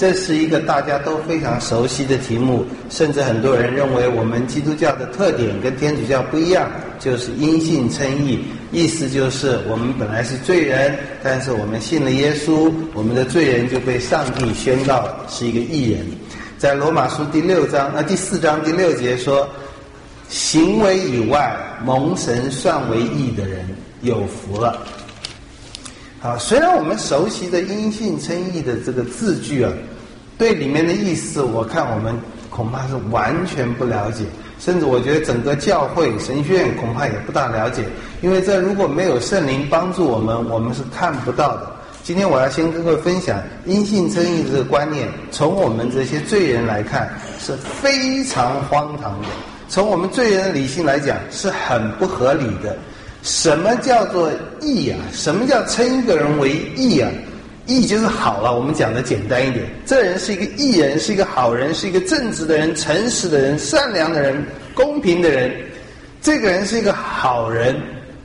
这是一个大家都非常熟悉的题目，甚至很多人认为我们基督教的特点跟天主教不一样，就是因信称义，意思就是我们本来是罪人，但是我们信了耶稣，我们的罪人就被上帝宣告是一个义人。在罗马书第4章第6节说，行为以外蒙神算为义的人有福了。好，虽然我们熟悉的因信称义的这个字句啊，对里面的意思我看我们恐怕是完全不了解，甚至我觉得整个教会神学院恐怕也不大了解，因为这如果没有圣灵帮助我们，我们是看不到的。今天我要先跟各位分享因信称义的这个观念，从我们这些罪人来看是非常荒唐的，从我们罪人的理性来讲是很不合理的。什么叫做义啊？什么叫称一个人为义啊？义就是好了，我们讲的简单一点，这人是一个义人，是一个好人，是一个正直的人，诚实的人，善良的人，公平的人，这个人是一个好人，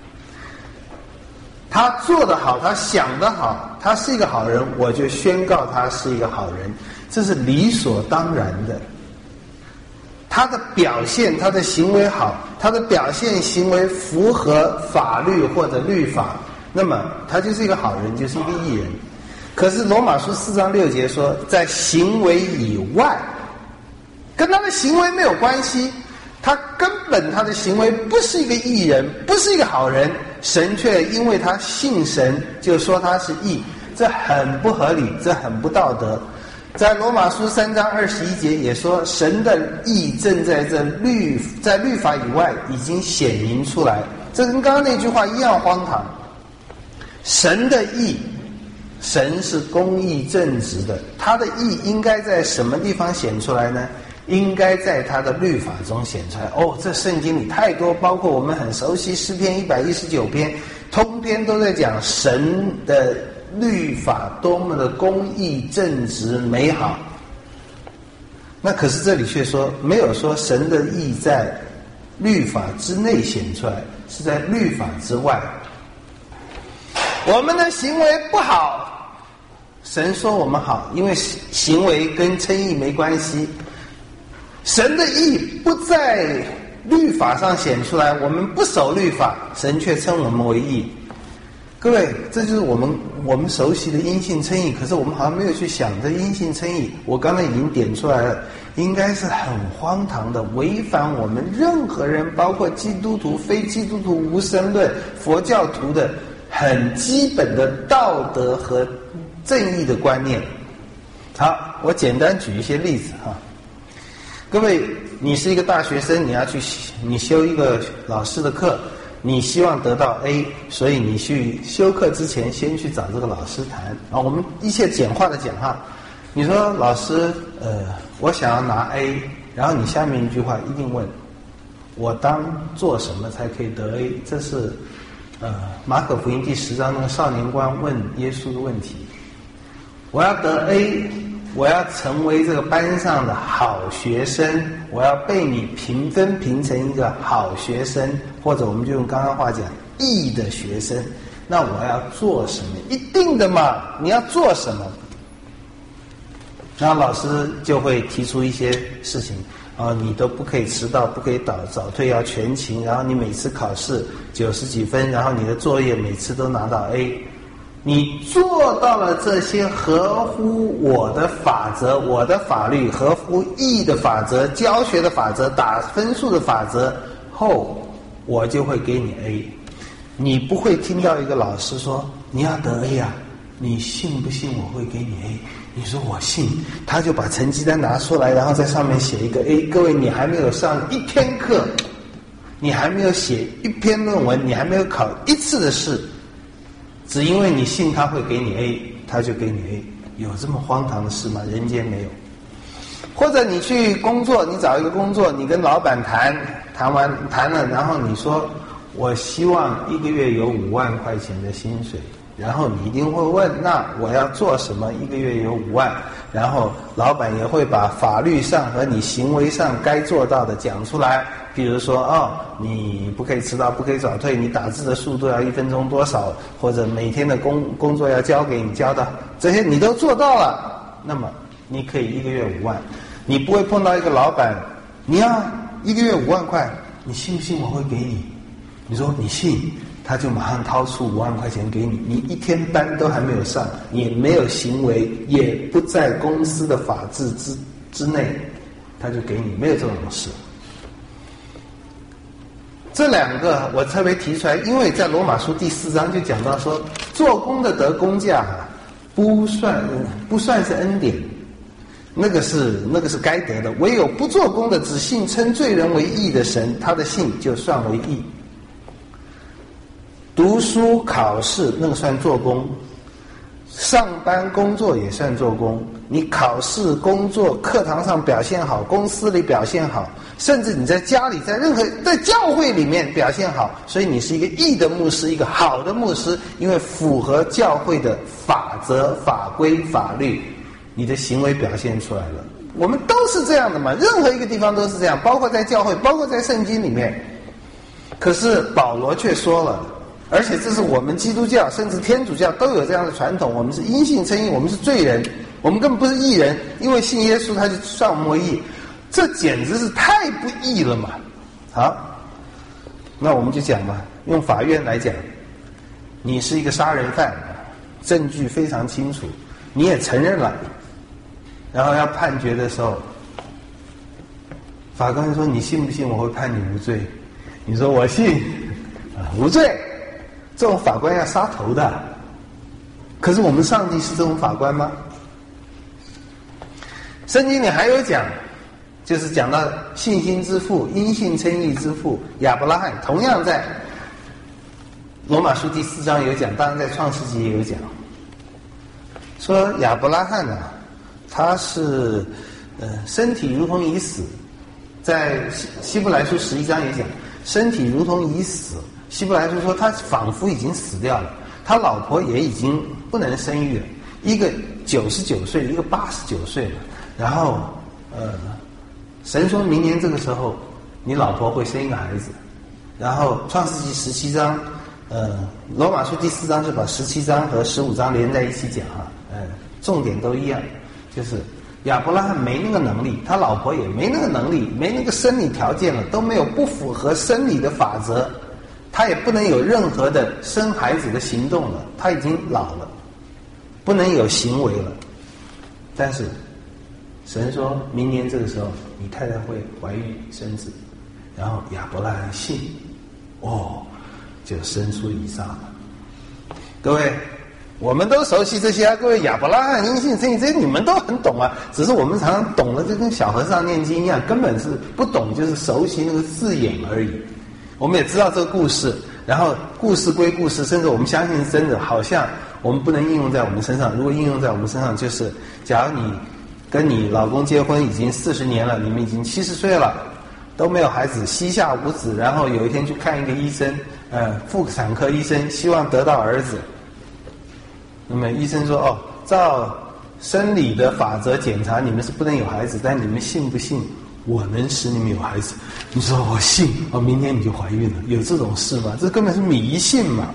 他做得好，他想得好，他是一个好人，我就宣告他是一个好人，这是理所当然的。他的表现，他的行为好，他的表现行为符合法律或者律法，那么他就是一个好人，就是一个义人。可是罗马书4章6节说，在行为以外，跟他的行为没有关系，他根本他的行为不是一个义人，不是一个好人，神却因为他信神就说他是义，这很不合理，这很不道德。在罗马书3章21节也说，神的义正在律法以外已经显明出来，这跟刚刚那句话一样荒唐。神的义，神是公义正直的，他的义应该在什么地方显出来呢？应该在他的律法中显出来。哦，这圣经里太多，包括我们很熟悉诗篇119篇，通篇都在讲神的律法多么的公义正直美好。那可是这里却说，没有说神的义在律法之内显出来，是在律法之外。我们的行为不好，神说我们好，因为行为跟称义没关系。神的义不在律法上显出来，我们不守律法，神却称我们为义。各位，这就是我们熟悉的因信称义，可是我们好像没有去想这因信称义，我刚才已经点出来了，应该是很荒唐的，违反我们任何人，包括基督徒、非基督徒、无神论、佛教徒的很基本的道德和正义的观念。好，我简单举一些例子哈。各位，你是一个大学生，你修一个老师的课，你希望得到 A， 所以你去修课之前先去找这个老师谈啊。我们一切简化的讲哈，你说老师，我想要拿 A， 然后你下面一句话一定问，我当做什么才可以得 A？ 这是马可福音第10章那个少年官问耶稣的问题。我要得 A， 我要成为这个班上的好学生，我要被你评分评成一个好学生，或者我们就用刚刚话讲义的学生，那我要做什么？一定的嘛，你要做什么？然后老师就会提出一些事情你都不可以迟到，不可以早退，要全勤，然后你每次考试90几分，然后你的作业每次都拿到 A。你做到了这些合乎我的法则、我的法律，合乎义的法则、教学的法则、打分数的法则后，我就会给你 A。 你不会听到一个老师说你要得 A 啊，你信不信我会给你 A？ 你说我信，他就把成绩单拿出来，然后在上面写一个 A。 各位，你还没有上一天课，你还没有写一篇论文，你还没有考一次的试，只因为你信他会给你 A， 他就给你 A。 有这么荒唐的事吗？人间没有。或者你去工作，你找一个工作，你跟老板谈了，然后你说我希望一个月有5万块钱的薪水，然后你一定会问，那我要做什么一个月有5万？然后老板也会把法律上和你行为上该做到的讲出来，比如说你不可以迟到，不可以早退，你打字的速度要1分钟多少，或者每天的工作要交给你交的，这些你都做到了，那么你可以1个月5万。你不会碰到一个老板，你要1个月5万块，你信不信我会给你？你说你信，他就马上掏出5万块钱给你，你1天班都还没有上，也没有行为，也不在公司的法制之内，他就给你，没有这种事。这2个我特别提出来，因为在罗马书第4章就讲到说，做工的得工价不算是恩典，那个是该得的，唯有不做工的只信称罪人为义的神，他的信就算为义。读书考试那个算做工，上班工作也算做工。你考试工作课堂上表现好，公司里表现好，甚至你在家里在教会里面表现好，所以你是一个义的牧师，一个好的牧师，因为符合教会的法则法规法律，你的行为表现出来了。我们都是这样的嘛，任何一个地方都是这样，包括在教会，包括在圣经里面。可是保罗却说了，而且这是我们基督教甚至天主教都有这样的传统，我们是因信称义，我们是罪人，我们根本不是义人，因为信耶稣他就算我们为义，这简直是太不义了嘛。好，那我们就讲嘛，用法院来讲，你是一个杀人犯，证据非常清楚，你也承认了，然后要判决的时候，法官说你信不信我会判你无罪？你说我信，无罪，这种法官要杀头的。可是我们上帝是这种法官吗？圣经里还有讲，就是讲到信心之父、因信称义之父亚伯拉罕，同样在罗马书第4章有讲，当然在创世纪也有讲，说亚伯拉罕啊，他是身体如同已死，在希伯来书11章也讲，身体如同已死。希伯来书说他仿佛已经死掉了，他老婆也已经不能生育了，一个99岁，一个89岁了。然后神说明年这个时候你老婆会生一个孩子。然后创世纪17章罗马书第4章就把17章和15章连在一起讲重点都一样，就是亚伯拉罕没那个能力，他老婆也没那个能力，没那个生理条件了，都没有，不符合生理的法则，他也不能有任何的生孩子的行动了，他已经老了，不能有行为了。但是神说明年这个时候你太太会怀孕生子，然后亚伯拉罕信，就生出以撒了。各位我们都熟悉这些啊，各位亚伯拉罕因信称义这些你们都很懂啊，只是我们常常懂了就跟小和尚念经一样，根本是不懂，就是熟悉那个字眼而已。我们也知道这个故事，然后故事归故事，甚至我们相信是真的，好像我们不能应用在我们身上。如果应用在我们身上，就是假如你跟你老公结婚已经40年了，你们已经70岁了，都没有孩子，膝下无子，然后有一天去看一个医生，妇产科医生，希望得到儿子。那么医生说照生理的法则检查你们是不能有孩子，但你们信不信我能使你们有孩子？你说我信，明天你就怀孕了，有这种事吗？这根本是迷信嘛。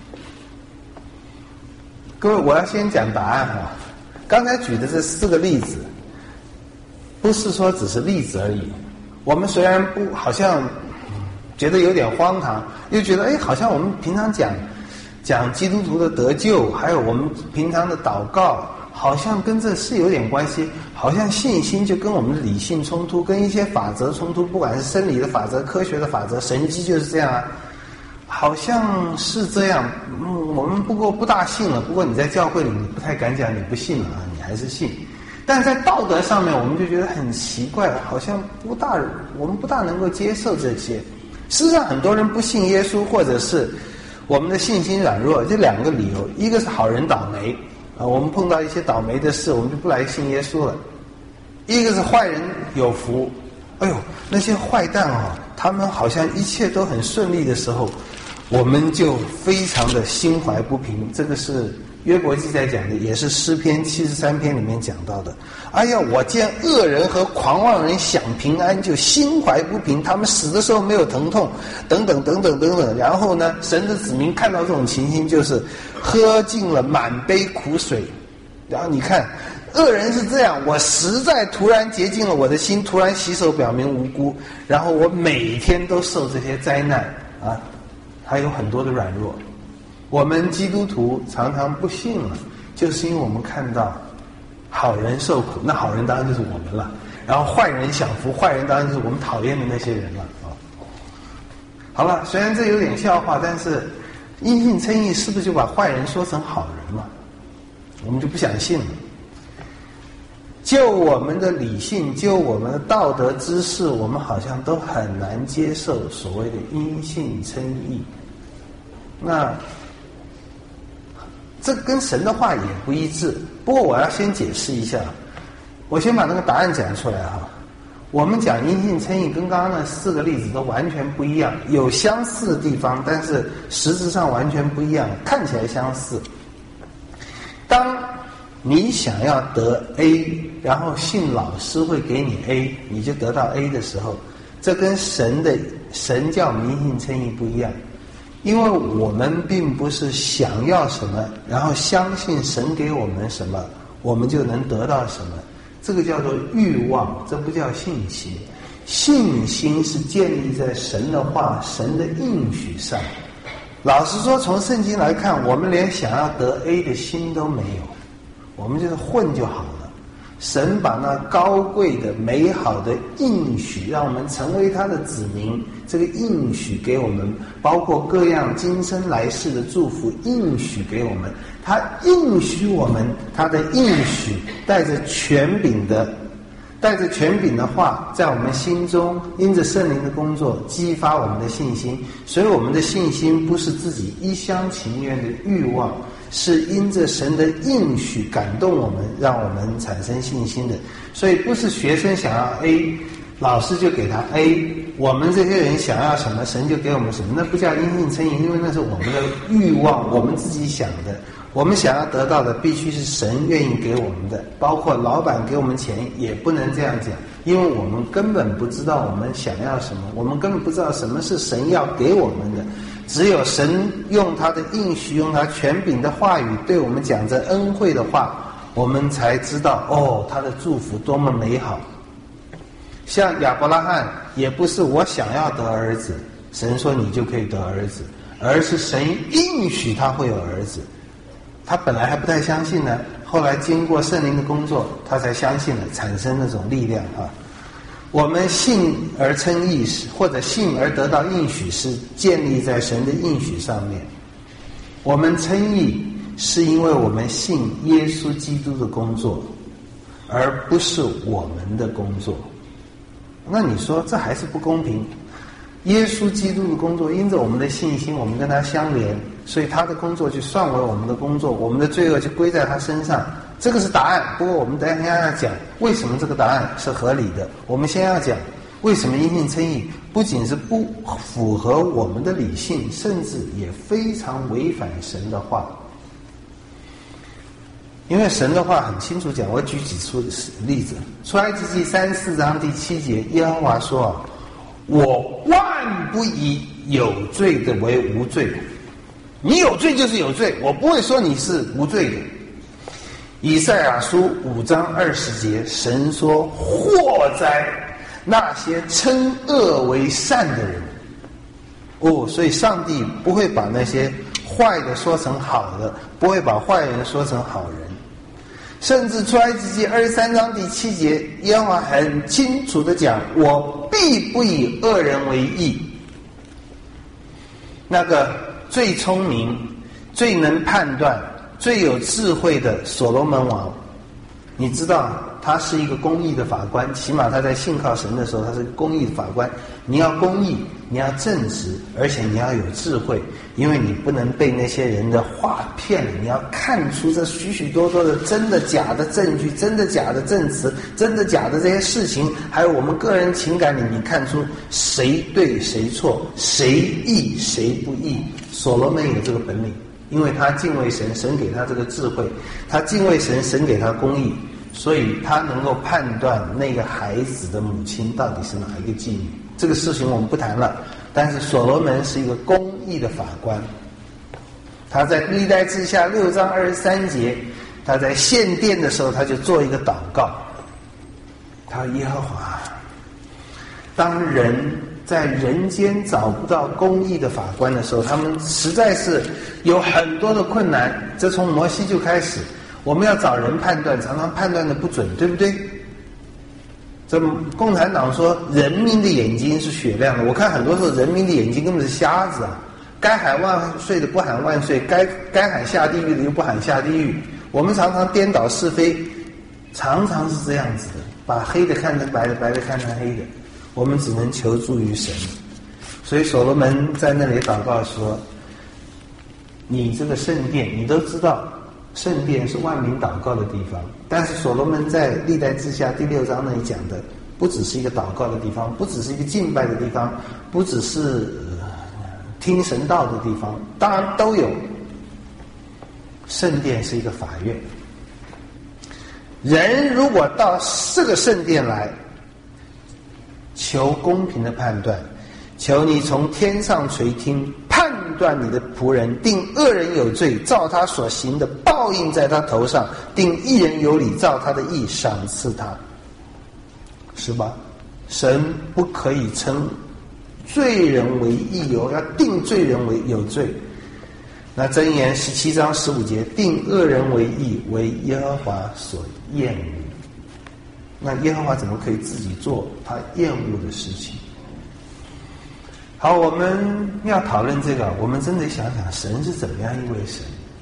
各位，我要先讲答案哈。刚才举的这4个例子，不是说只是例子而已。我们虽然不好像觉得有点荒唐，又觉得好像我们平常讲基督徒的得救，还有我们平常的祷告，好像跟这是有点关系，好像信心就跟我们的理性冲突，跟一些法则冲突，不管是生理的法则、科学的法则，神迹就是这样啊，好像是这样。我们不过不大信了，不过你在教会里你不太敢讲你不信了啊，你还是信。但在道德上面我们就觉得很奇怪，好像我们不大能够接受这些。事实上很多人不信耶稣，或者是我们的信心软弱，这2个理由，一个是好人倒霉我们碰到一些倒霉的事，我们就不来信耶稣了；一个是坏人有福，那些坏蛋他们好像一切都很顺利的时候，我们就非常的心怀不平。这个是约伯记在讲的，也是诗篇73篇里面讲到的。我见恶人和狂妄人享平安，就心怀不平，他们死的时候没有疼痛，等等等等等等。然后呢，神的子民看到这种情形，就是喝尽了满杯苦水。然后你看恶人是这样，我实在突然洁净了我的心，突然洗手表明无辜，然后我每天都受这些灾难啊，还有很多的软弱。我们基督徒常常不信了，就是因为我们看到好人受苦，那好人当然就是我们了，然后坏人享福，坏人当然就是我们讨厌的那些人了啊。好了，虽然这有点笑话，但是因信称义是不是就把坏人说成好人了？我们就不想信了。就我们的理性，就我们的道德知识，我们好像都很难接受所谓的因信称义。那这跟神的话也不一致。不过我要先解释一下，我先把那个答案讲出来哈。我们讲因信称义跟刚刚那4个例子都完全不一样，有相似的地方，但是实质上完全不一样，看起来相似。当你想要得 A， 然后信老师会给你 A， 你就得到 A 的时候，这跟神教因信称义不一样。因为我们并不是想要什么，然后相信神给我们什么，我们就能得到什么。这个叫做欲望，这不叫信心。信心是建立在神的话、神的应许上。老实说，从圣经来看，我们连想要得 A 的心都没有，我们就是混就好了。神把那高贵的、美好的应许，让我们成为他的子民，这个应许给我们，包括各样今生来世的祝福，应许给我们。他应许我们，他的应许带着权柄的话，在我们心中因着圣灵的工作激发我们的信心。所以我们的信心不是自己一厢情愿的欲望，是因着神的应许感动我们，让我们产生信心的。所以不是学生想要 A， 老师就给他 A， 我们这些人想要什么，神就给我们什么，那不叫因信称义，因为那是我们的欲望，我们自己想的。我们想要得到的必须是神愿意给我们的，包括老板给我们钱也不能这样讲，因为我们根本不知道我们想要什么，我们根本不知道什么是神要给我们的。只有神用他的应许，用他权柄的话语对我们讲着恩惠的话，我们才知道他的祝福多么美好。像亚伯拉罕也不是我想要得儿子，神说你就可以得儿子，而是神应许他会有儿子。他本来还不太相信呢，后来经过圣灵的工作，他才相信了，产生那种力量啊。我们信而称义，或者信而得到应许，是建立在神的应许上面。我们称义是因为我们信耶稣基督的工作，而不是我们的工作。那你说这还是不公平？耶稣基督的工作，因着我们的信心，我们跟他相连，所以他的工作就算为我们的工作，我们的罪恶就归在他身上。这个是答案，不过我们等一下要讲为什么这个答案是合理的。我们先要讲为什么因信称义不仅是不符合我们的理性，甚至也非常违反神的话。因为神的话很清楚讲，我举几处例子。出埃及记34章第7节，耶和华说我万不以有罪的为无罪的。你有罪就是有罪，我不会说你是无罪的。以赛亚书5章20节，神说祸哉那些称恶为善的人。所以上帝不会把那些坏的说成好的，不会把坏人说成好人。甚至出埃及记23章第7节，耶和华很清楚地讲，我必不以恶人为义。那个最聪明、最能判断、最有智慧的所罗门王，你知道他是一个公义的法官，起码他在信靠神的时候，他是公义的法官。你要公义，你要正直，而且你要有智慧，因为你不能被那些人的话骗了。你要看出这许许多多的真的假的证据，真的假的证词，真的假的这些事情，还有我们个人情感里，你看出谁对谁错，谁义谁不义。所罗门有这个本领，因为他敬畏神，神给他这个智慧，他敬畏神，神给他公义，所以他能够判断那个孩子的母亲到底是哪一个妓女。这个事情我们不谈了，但是所罗门是一个公义的法官。他在历代志下6章23节他在献殿的时候，他就做一个祷告，他说：耶和华，当人在人间找不到公义的法官的时候，他们实在是有很多的困难。这从摩西就开始，我们要找人判断，常常判断的不准，对不对？这共产党说人民的眼睛是雪亮的，我看很多时候人民的眼睛根本是瞎子啊！该喊万岁的不喊万岁，该喊下地狱的又不喊下地狱。我们常常颠倒是非，常常是这样子的，把黑的看成白的，白的看成黑的。我们只能求助于神。所以所罗门在那里祷告说：你这个圣殿，你都知道圣殿是万民祷告的地方，但是所罗门在历代志下第6章那里讲的，不只是一个祷告的地方，不只是一个敬拜的地方，不只是听神道的地方，当然都有。圣殿是一个法院，人如果到这个圣殿来求公平的判断，求你从天上垂听，判断你的仆人，定恶人有罪，照他所行的报应在他头上，定义人有理，照他的义赏赐他，是吧？神不可以称罪人为义哦，要定罪人为有罪。那箴言17章15节，定恶人为义，为耶和华所厌恶。那耶和华怎么可以自己做他厌恶的事情？好，我们要讨论这个，我们真的想想神是怎么样一位神。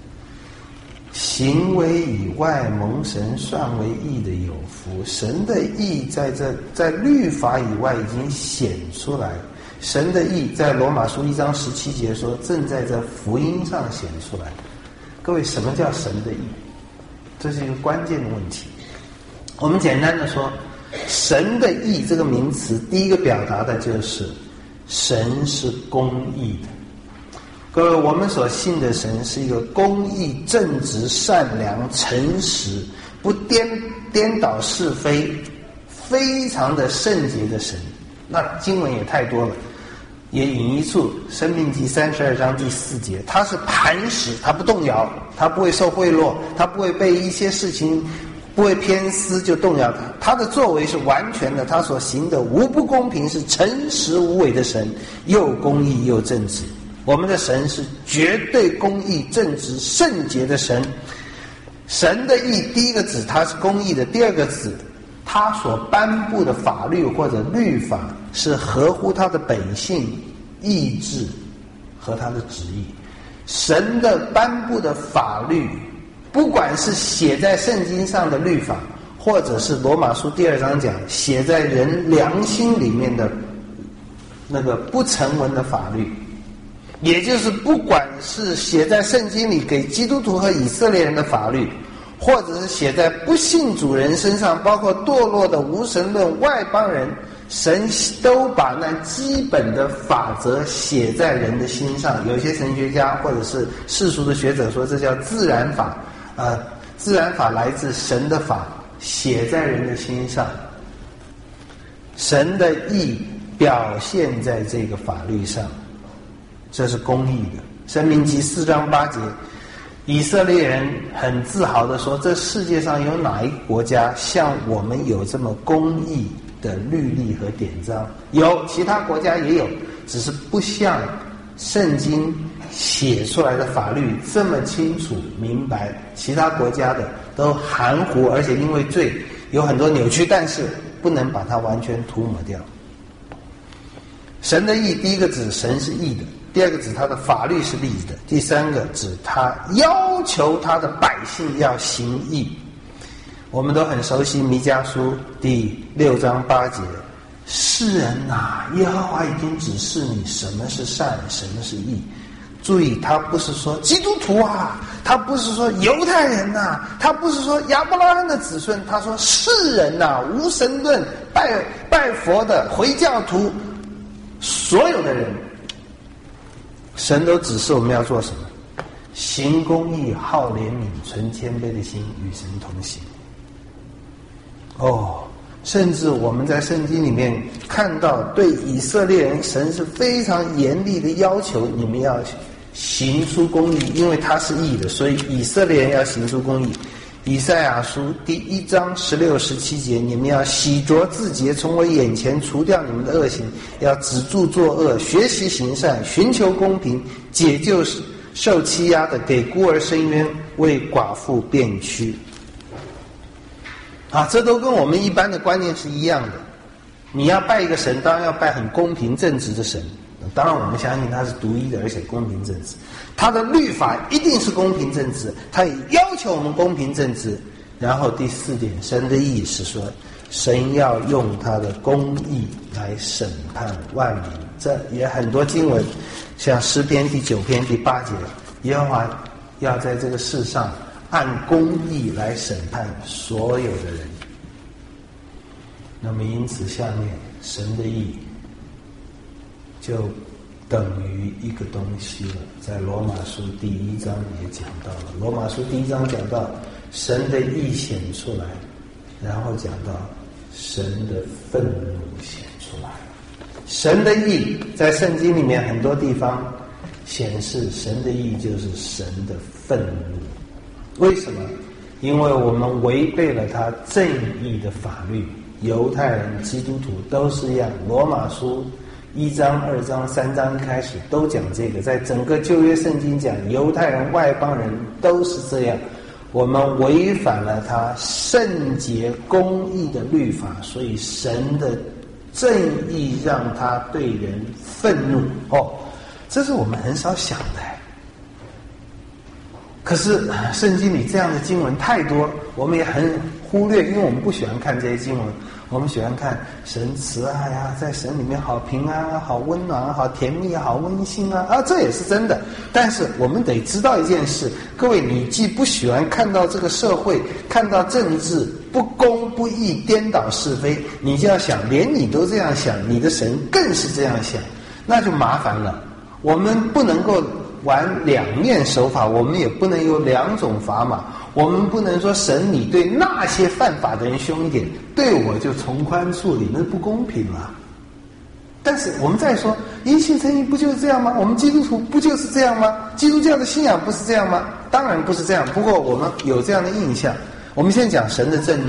行为以外蒙神算为义的有福，神的义在律法以外已经显出来。神的义在罗马书1章17节说，正在这福音上显出来。各位，什么叫神的义？这是一个关键的问题。我们简单的说，神的义这个名词，第一个表达的就是神是公义的。各位，我们所信的神是一个公义、正直、善良、诚实，不颠倒是非，非常的圣洁的神。那经文也太多了，也引一处申命记32章第4节，他是磐石，他不动摇，他不会受贿赂，他不会被一些事情不会偏私就动摇他的作为是完全的，他所行的无不公平，是诚实无伪的神，又公义又正直。我们的神是绝对公义、正直、圣洁的神。神的义，第一个指他是公义的，第二个指他所颁布的法律或者律法是合乎他的本性、意志和他的旨意。神的颁布的法律，不管是写在圣经上的律法，或者是罗马书第2章讲写在人良心里面的那个不成文的法律，也就是不管是写在圣经里给基督徒和以色列人的法律，或者是写在不信主人身上，包括堕落的无神论外邦人，神都把那基本的法则写在人的心上。有些神学家或者是世俗的学者说，这叫自然法。自然法来自神的法，写在人的心上。神的义表现在这个法律上，这是公义的。申命记4章8节，以色列人很自豪地说，这世界上有哪一个国家像我们有这么公义的律例和典章？有，其他国家也有，只是不像圣经写出来的法律这么清楚明白，其他国家的都含糊，而且因为罪有很多扭曲，但是不能把它完全涂抹掉。神的义，第一个指神是义的，第二个指他的法律是利的，第三个指他要求他的百姓要行义。我们都很熟悉弥迦书第6章8节，世人啊，耶和华已经指示你什么是善，什么是义。注意，他不是说基督徒啊，他不是说犹太人啊，他不是说亚伯拉罕的子孙，他说世人啊，无神论、拜佛的、回教徒，所有的人，神都指示我们要做什么？行公义、好怜悯、存谦卑的心，与神同行。甚至我们在圣经里面看到，对以色列人，神是非常严厉的要求，你们要行出公义，因为他是义的，所以以色列人要行出公义。 以赛亚书第1章16、17节，你们要洗濯自洁，从我眼前除掉你们的恶行，要止住作恶，学习行善，寻求公平，解救受欺压的，给孤儿伸冤，为寡妇辩屈。这都跟我们一般的观念是一样的。你要拜一个神，当然要拜很公平正直的神。当然我们相信他是独一的，而且公平正直，他的律法一定是公平正直，他也要求我们公平正直。然后第4点，神的意是说，神要用他的公义来审判万民。这也很多经文，像诗篇第9篇第8节，耶和华要在这个世上按公义来审判所有的人。那么因此下面神的义就等于一个东西了，在罗马书第1章也讲到了。罗马书第1章讲到神的义显出来，然后讲到神的愤怒显出来。神的义在圣经里面很多地方显示神的义就是神的愤怒。为什么？因为我们违背了他正义的法律，犹太人、基督徒都是一样。罗马书1章、2章、3章开始都讲这个，在整个旧约圣经讲犹太人、外邦人都是这样。我们违反了他圣洁公义的律法，所以神的正义让他对人愤怒。这是我们很少想的。可是圣经里这样的经文太多，我们也很忽略，因为我们不喜欢看这些经文。我们喜欢看神慈爱啊，在神里面好平安啊，好温暖啊，好甜蜜啊，好温馨啊，这也是真的。但是我们得知道一件事，各位，你既不喜欢看到这个社会，看到政治不公不义、颠倒是非，你就要想，连你都这样想，你的神更是这样想，那就麻烦了。我们不能够玩两面手法，我们也不能有2种砝码。我们不能说神你对那些犯法的人凶一点，对我就从宽处理，那不公平了。但是我们再说，因信称义不就是这样吗？我们基督徒不就是这样吗？基督教的信仰不是这样吗？当然不是这样，不过我们有这样的印象。我们先讲神的震怒，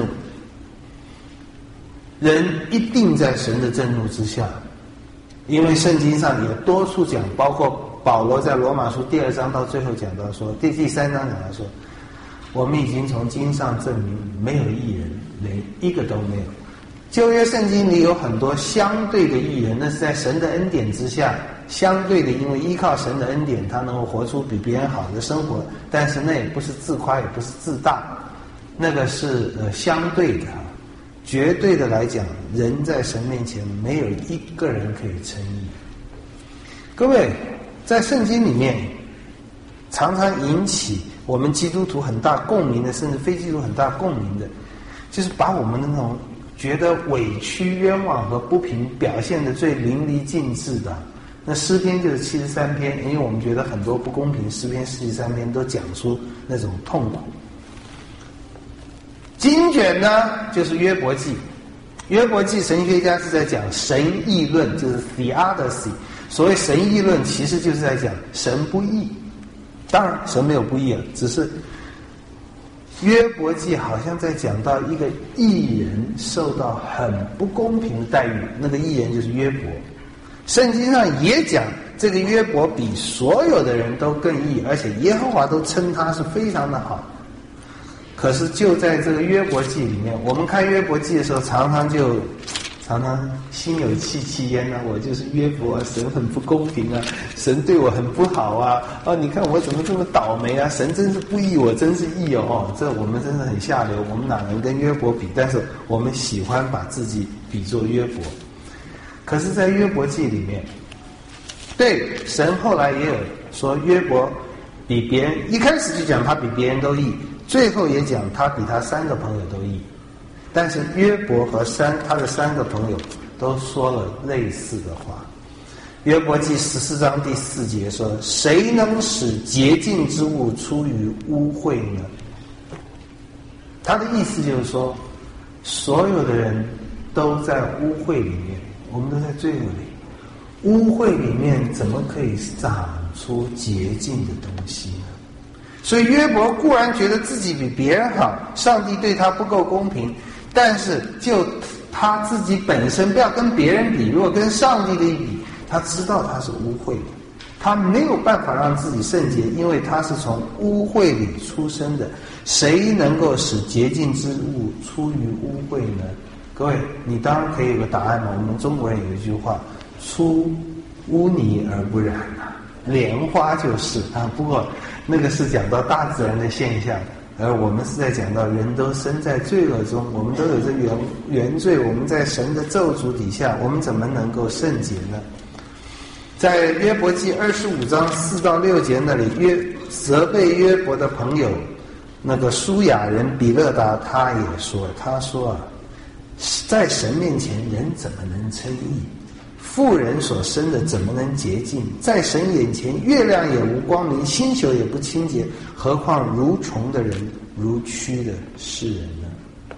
人一定在神的震怒之下，因为圣经上也多处讲，包括保罗在罗马书第2章到最后讲到说，第3章讲到说，我们已经从经上证明没有义人，连一个都没有。旧约圣经里有很多相对的义人，那是在神的恩典之下，相对的，因为依靠神的恩典，他能够活出比别人好的生活，但是那也不是自夸，也不是自大，那个是相对的。绝对的来讲，人在神面前没有一个人可以称义。各位，在圣经里面常常引起我们基督徒很大共鸣的，甚至非基督徒很大共鸣的，就是把我们的那种觉得委屈、冤枉和不平表现得最淋漓尽致的。那诗篇就是73篇，因为我们觉得很多不公平，诗篇73篇都讲出那种痛苦。经卷呢，就是约伯记。约伯记神学家是在讲神议论，就是 theodicy。所谓神议论，其实就是在讲神不义。当然神没有不义啊，只是约伯记好像在讲到一个义人受到很不公平的待遇，那个义人就是约伯。圣经上也讲这个约伯比所有的人都更义，而且耶和华都称他是非常的好。可是就在这个约伯记里面，我们看约伯记的时候，常常心有戚戚焉啊，我就是约伯啊，神很不公平啊，神对我很不好啊，你看我怎么这么倒霉啊，神真是不义，我真是义哦，这我们真是很下流，我们哪能跟约伯比？但是我们喜欢把自己比作约伯。可是在约伯记里面，对，神后来也有说约伯比别人，一开始就讲他比别人都义，最后也讲他比他3个朋友都义。但是约伯和他的3个朋友都说了类似的话。约伯记14章第4节说，谁能使洁净之物出于污秽呢？他的意思就是说，所有的人都在污秽里面，我们都在罪恶里，污秽里面怎么可以长出洁净的东西呢？ 所以约伯固然觉得自己比别人好，上帝对他不够公平，但是就他自己本身，不要跟别人比，如果跟上帝的一比，他知道他是污秽的，他没有办法让自己圣洁，因为他是从污秽里出生的。谁能够使洁净之物出于污秽呢？各位，你当然可以有个答案嘛。我们中国人有一句话，出污泥而不染啊，莲花就是啊。不过那个是讲到大自然的现象，而我们是在讲到人都生在罪恶中，我们都有这原罪，我们在神的咒诅底下，我们怎么能够圣洁呢？在约伯记25章4到6节那里，责备约伯的朋友那个书亚人比勒达，他也说，他说啊，在神面前人怎么能称义？妇人所生的怎么能洁净？在神眼前月亮也无光明，星宿也不清洁，何况如虫的人，如蛆的世人呢？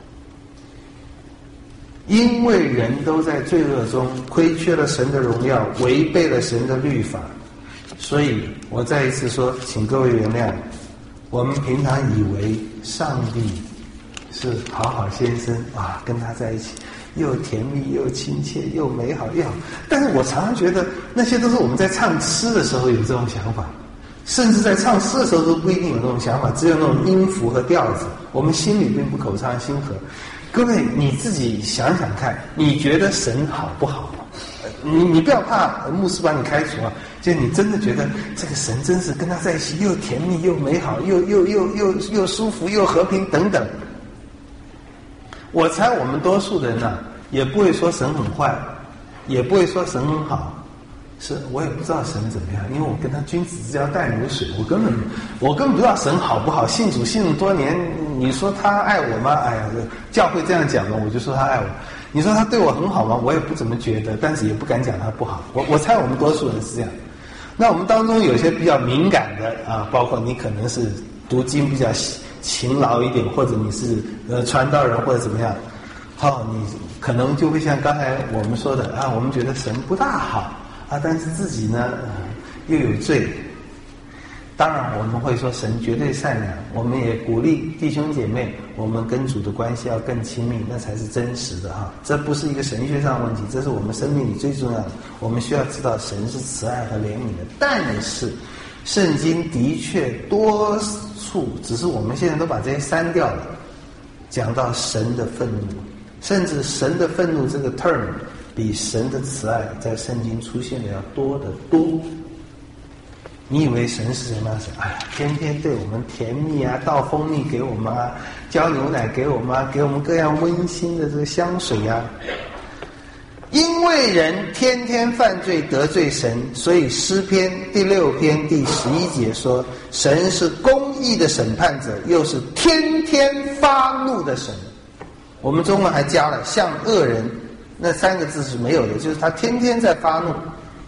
因为人都在罪恶中亏缺了神的荣耀，违背了神的律法，所以我再一次说，请各位原谅，我们平常以为上帝是好好先生啊，跟他在一起又甜蜜又亲切又美好又好，但是我常常觉得那些都是我们在唱诗的时候有这种想法，甚至在唱诗的时候都不一定有这种想法，只有那种音符和调子，我们心里并不口唱心和。各位你自己想想看，你觉得神好不好？你不要怕牧师把你开除啊，就你真的觉得这个神真是跟他在一起又甜蜜又美好又舒服又和平等等。我猜我们多数人啊，也不会说神很坏，也不会说神很好，我也不知道神怎么样，因为我跟他君子之交淡如水，我根本不知道神好不好。信主信那么多年，你说他爱我吗？哎呀，教会这样讲嘛，我就说他爱我。你说他对我很好吗？我也不怎么觉得，但是也不敢讲他不好。我猜我们多数人是这样。那我们当中有些比较敏感的啊，包括你可能是读经比较勤劳一点，或者你是传道人或者怎么样，你可能就会像刚才我们说的啊，我们觉得神不大好啊，但是自己呢又有罪。当然我们会说神绝对善良，我们也鼓励弟兄姐妹，我们跟主的关系要更亲密，那才是真实的哈。这不是一个神学上的问题，这是我们生命里最重要的。我们需要知道神是慈爱和怜悯的，但是圣经的确多处，只是我们现在都把这些删掉了，讲到神的愤怒，甚至神的愤怒这个 term 比神的慈爱在圣经出现的要多得多。你以为神是什么神？哎呀，天天对我们甜蜜啊，倒蜂蜜给我们啊，浇牛奶给我们啊，给我们各样温馨的这个香水啊。因为人天天犯罪得罪神，所以诗篇第6篇第11节说，神是公义的审判者，又是天天发怒的神。我们中文还加了像恶人，那3个字是没有的，就是他天天在发怒。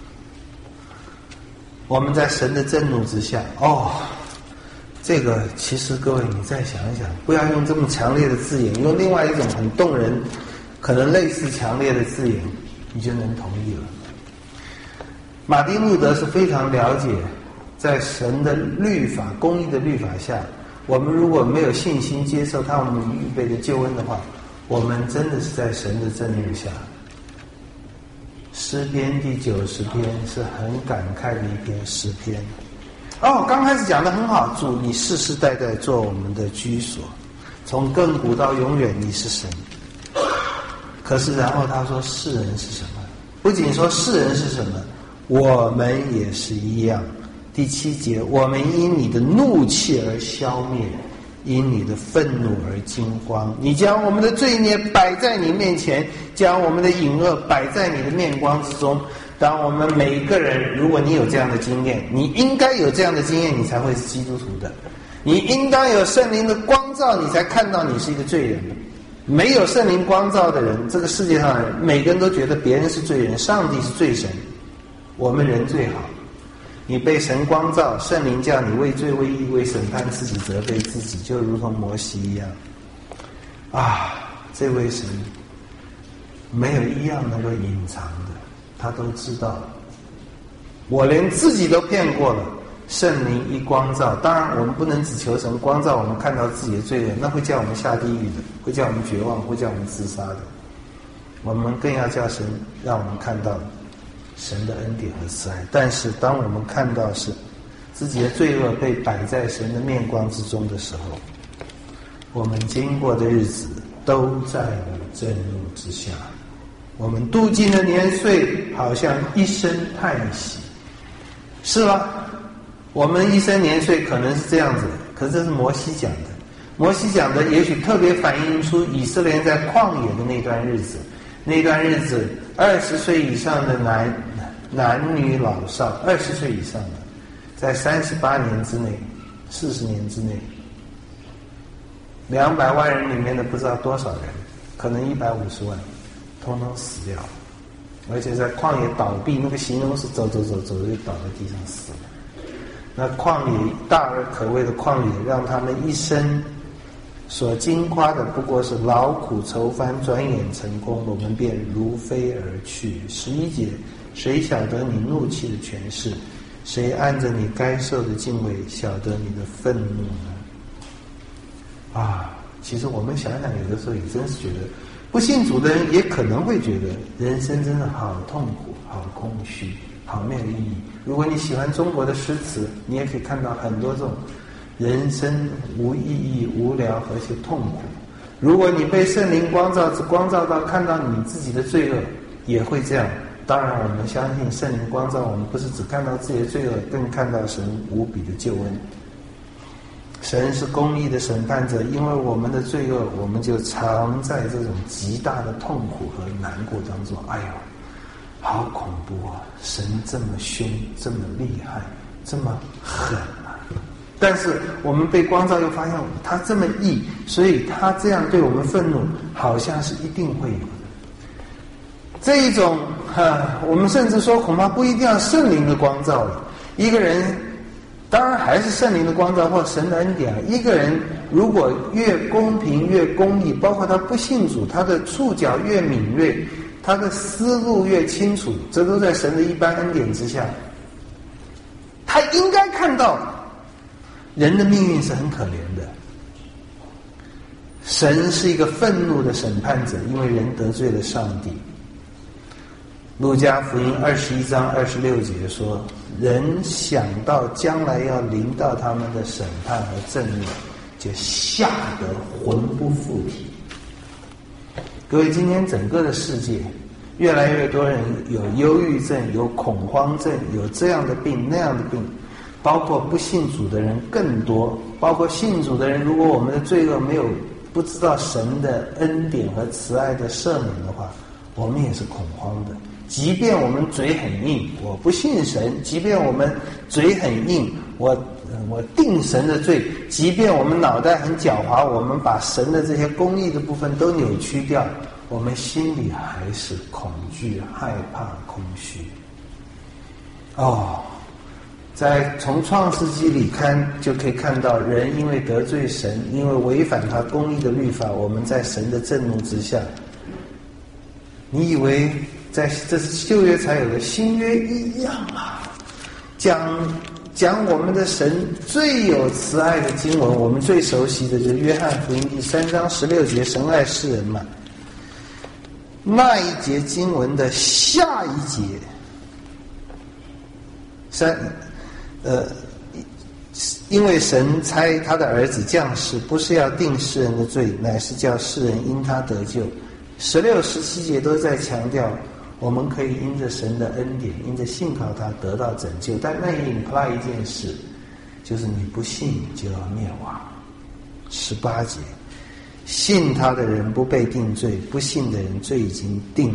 我们在神的震怒之下，这个其实各位你再想一想，不要用这么强烈的字眼，用另外一种很动人可能类似强烈的字眼，你就能同意了。马丁路德是非常了解，在神的律法公义的律法下，我们如果没有信心接受他为我们预备的救恩的话，我们真的是在神的震怒下。诗篇第90篇是很感慨的一篇诗篇。刚开始讲得很好，主你世世代代做我们的居所，从亘古到永远你是神。可是然后他说世人是什么？不仅说世人是什么，我们也是一样。第7节，我们因你的怒气而消灭，因你的愤怒而惊慌。你将我们的罪孽摆在你面前，将我们的隐恶摆在你的面光之中。当我们每一个人，如果你有这样的经验，你应该有这样的经验，你才会是基督徒的。你应当有圣灵的光照，你才看到你是一个罪人。没有圣灵光照的人，这个世界上的人，每个人都觉得别人是罪人，上帝是罪神，我们人最好。你被神光照，圣灵叫你为罪为义为审判自己责备自己，就如同摩西一样。这位神没有一样能够隐藏的，他都知道。我连自己都骗过了， 圣灵一光照，当然我们不能只求神光照我们看到自己的罪恶，那会叫我们下地狱的，会叫我们绝望，会叫我们自杀的。我们更要叫神让我们看到神的恩典和慈爱。但是当我们看到是自己的罪恶被摆在神的面光之中的时候，我们经过的日子都在你震怒之下，我们度尽了年岁，好像一声叹息，是吧？我们一生年岁可能是这样子，可是这是摩西讲的。摩西讲的也许特别反映出以色列人在旷野的那段日子。那段日子，20岁以上的男女老少，20岁以上的，在38年之内，40年之内，200万人里面的不知道多少人，可能150万，统统死掉，而且在旷野倒闭，那个形容是走就倒在地上死了。那旷野大而可畏的旷野，让他们一生所经夸的不过是劳苦愁烦，转眼成功，我们便如飞而去。11节，谁晓得你怒气的权势？谁按着你该受的敬畏，晓得你的愤怒呢？其实我们想想，有的时候也真是觉得，不信主的人也可能会觉得人生真的好痛苦，好空虚，好没有意义。如果你喜欢中国的诗词，你也可以看到很多这种人生无意义、无聊而且痛苦。如果你被圣灵光照到看到你自己的罪恶，也会这样。当然我们相信圣灵光照我们不是只看到自己的罪恶，更看到神无比的救恩。神是公义的审判者，因为我们的罪恶，我们就常在这种极大的痛苦和难过当中。哎呦，好恐怖啊！神这么凶，这么厉害，这么狠啊！但是我们被光照又发现他这么义，所以他这样对我们愤怒，好像是一定会有的。这一种我们甚至说恐怕不一定要圣灵的光照了。一个人当然还是圣灵的光照或神的恩典。一个人如果越公平越公义，包括他不信主，他的触角越敏锐，他的思路越清楚，这都在神的一般恩典之下。他应该看到人的命运是很可怜的，神是一个愤怒的审判者，因为人得罪了上帝。路加福音21章26节说，人想到将来要临到他们的审判和震怒，就吓得魂不附体。各位，今天整个的世界越来越多人有忧郁症，有恐慌症，有这样的病那样的病，包括不信主的人更多，包括信主的人，如果我们的罪恶没有不知道神的恩典和慈爱的赦免的话，我们也是恐慌的。即便我们嘴很硬，我不信神；即便我们嘴很硬，我定神的罪；即便我们脑袋很狡猾，我们把神的这些公义的部分都扭曲掉，我们心里还是恐惧、害怕、空虚。从创世纪里看就可以看到，人因为得罪神，因为违反他公义的律法，我们在神的震怒之下。你以为这是旧约才有的，新约一样啊！讲我们的神最有慈爱的经文，我们最熟悉的就是约翰福音第3章16节，神爱世人嘛。那一节经文的下一节，因为神差他的儿子降世，不是要定世人的罪，乃是叫世人因他得救。16、17节都在强调，我们可以因着神的恩典，因着信靠他得到拯救。但那也 imply 一件事，就是你不信就要灭亡。18节，信他的人不被定罪，不信的人罪已经定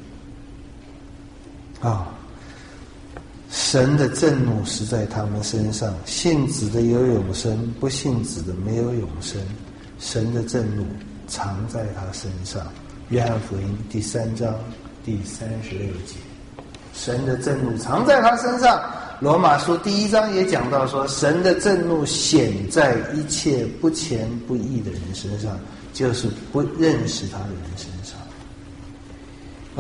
了。神的震怒是在他们身上，信子的有永生，不信子的没有永生。神的震怒藏在他身上。约翰福音第3章第36节，神的震怒藏在他身上。罗马书第1章也讲到说，神的震怒显在一切不虔不义的人身上，就是不认识他的人身上。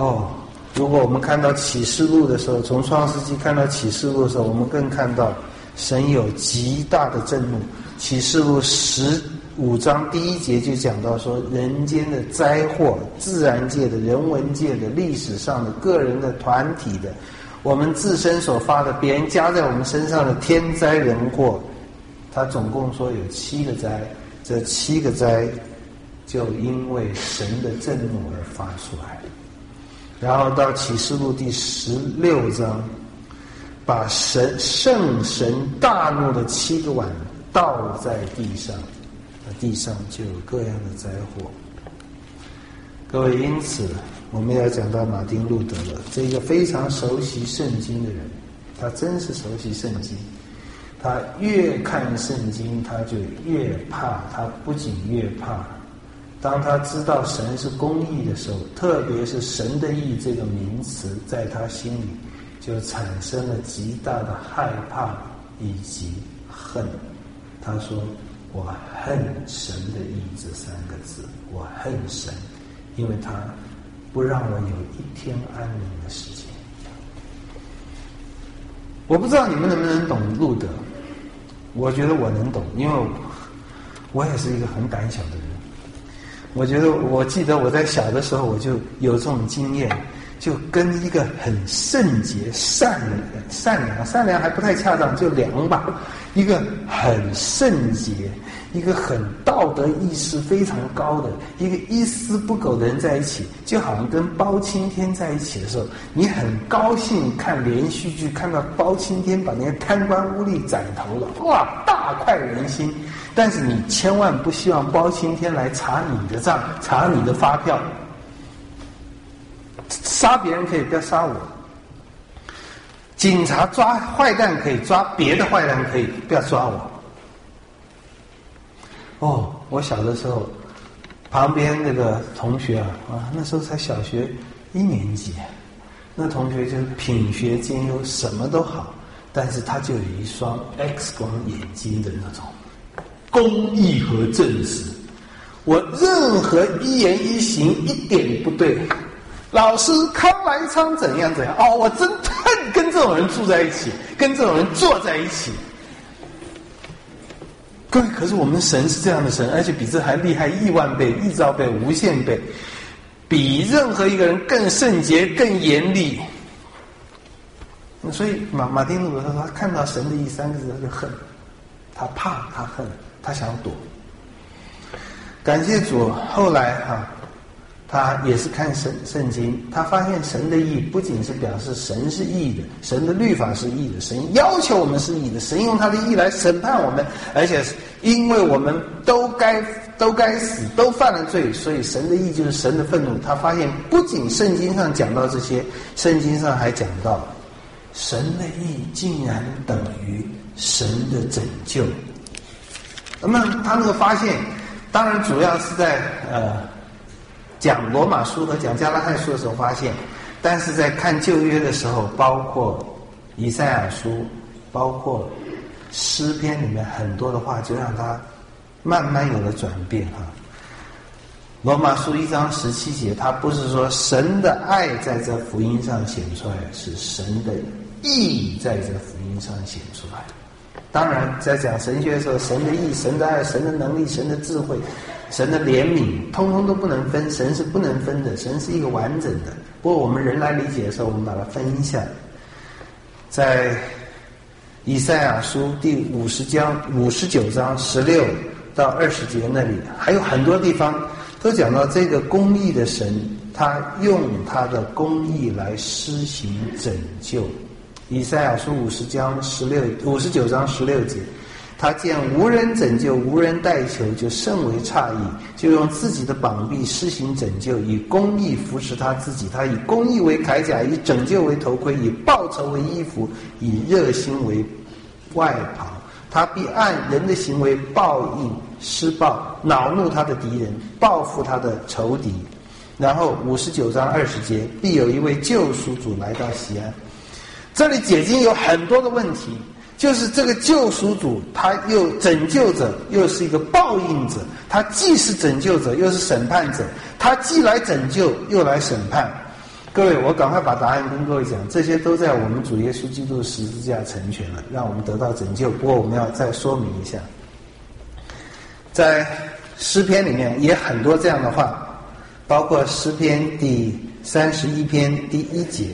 如果我们看到启示录的时候，从创世纪看到启示录的时候，我们更看到神有极大的震怒。启示录15章第1节就讲到说，人间的灾祸，自然界的、人文界的、历史上的、个人的、团体的，我们自身所发的，别人加在我们身上的天灾人祸，他总共说有7个灾，这7个灾就因为神的震怒而发出来。然后到启示录第16章，把圣神大怒的7个碗倒在地上，地上就有各样的灾祸。各位，因此我们要讲到马丁路德了，这个非常熟悉圣经的人，他真是熟悉圣经。他越看圣经，他就越怕。他不仅越怕，当他知道神是公义的时候，特别是神的义这个名词，在他心里就产生了极大的害怕以及恨。他说：“我恨神的义这3个字，我恨神，因为他不让我有一天安宁的时间。”我不知道你们能不能懂路德，我觉得我能懂，因为我也是一个很胆小的人。我记得我在小的时候，我就有这种经验，就跟一个很圣洁、善良还不太恰当，就良吧。一个很圣洁，一个很道德意识非常高的，一个一丝不苟的人在一起，就好像跟包青天在一起的时候，你很高兴看连续剧，看到包青天把那个贪官污吏斩头了，哇，大快人心。但是你千万不希望包青天来查你的账，查你的发票。杀别人可以，不要杀我。警察抓坏蛋可以，抓别的坏蛋可以，不要抓我。我小的时候，旁边那个同学那时候才小学1年级，那同学就是品学兼优，什么都好，但是他就有一双 X 光眼睛的那种公义和正直。我任何一言一行一点不对，老师康来昌怎样，我真恨跟这种人住在一起，跟这种人坐在一起。各位，可是我们神是这样的神，而且比这还厉害1万倍、1兆倍、无限倍，比任何一个人更圣洁、更严厉。所以马丁路德说，他看到神的义3个字他就恨，他怕，他恨，他想躲。感谢主，后来他也是看圣经，他发现神的义不仅是表示神是义的，神的律法是义的，神要求我们是义的，神用他的义来审判我们，而且因为我们都该死，都犯了罪，所以神的义就是神的愤怒。他发现不仅圣经上讲到这些，圣经上还讲到神的义竟然等于神的拯救。那么他那个发现当然主要是在讲罗马书和讲加拉太书的时候发现，但是在看旧约的时候，包括以赛亚书，包括诗篇里面很多的话，就让他慢慢有了转变罗马书1章17节，他不是说神的爱在这福音上显出来，是神的义在这福音上显出来。当然在讲神学的时候，神的义、神的爱、神的能力、神的智慧、神的怜悯，通通都不能分，神是不能分的，神是一个完整的。不过我们人来理解的时候，我们把它分一下。在以赛亚书第59章16到20节那里，还有很多地方都讲到这个公义的神，他用他的公义来施行拯救。以赛亚书59章16节，他见无人拯救，无人代求，就甚为诧异，就用自己的膀臂施行拯救，以公义扶持他自己。他以公义为铠甲，以拯救为头盔，以报仇为衣服，以热心为外袍。他必按人的行为报应施报，恼怒他的敌人，报复他的仇敌。然后59章20节，必有一位救赎主来到西安。这里解经有很多的问题，就是这个救赎主，他又拯救者，又是一个报应者，他既是拯救者，又是审判者，他既来拯救，又来审判。 各位，我赶快把答案跟各位讲，这些都在我们主耶稣基督十字架成全了，让我们得到拯救。不过我们要再说明一下，在诗篇里面也很多这样的话，包括诗篇第31篇第1节，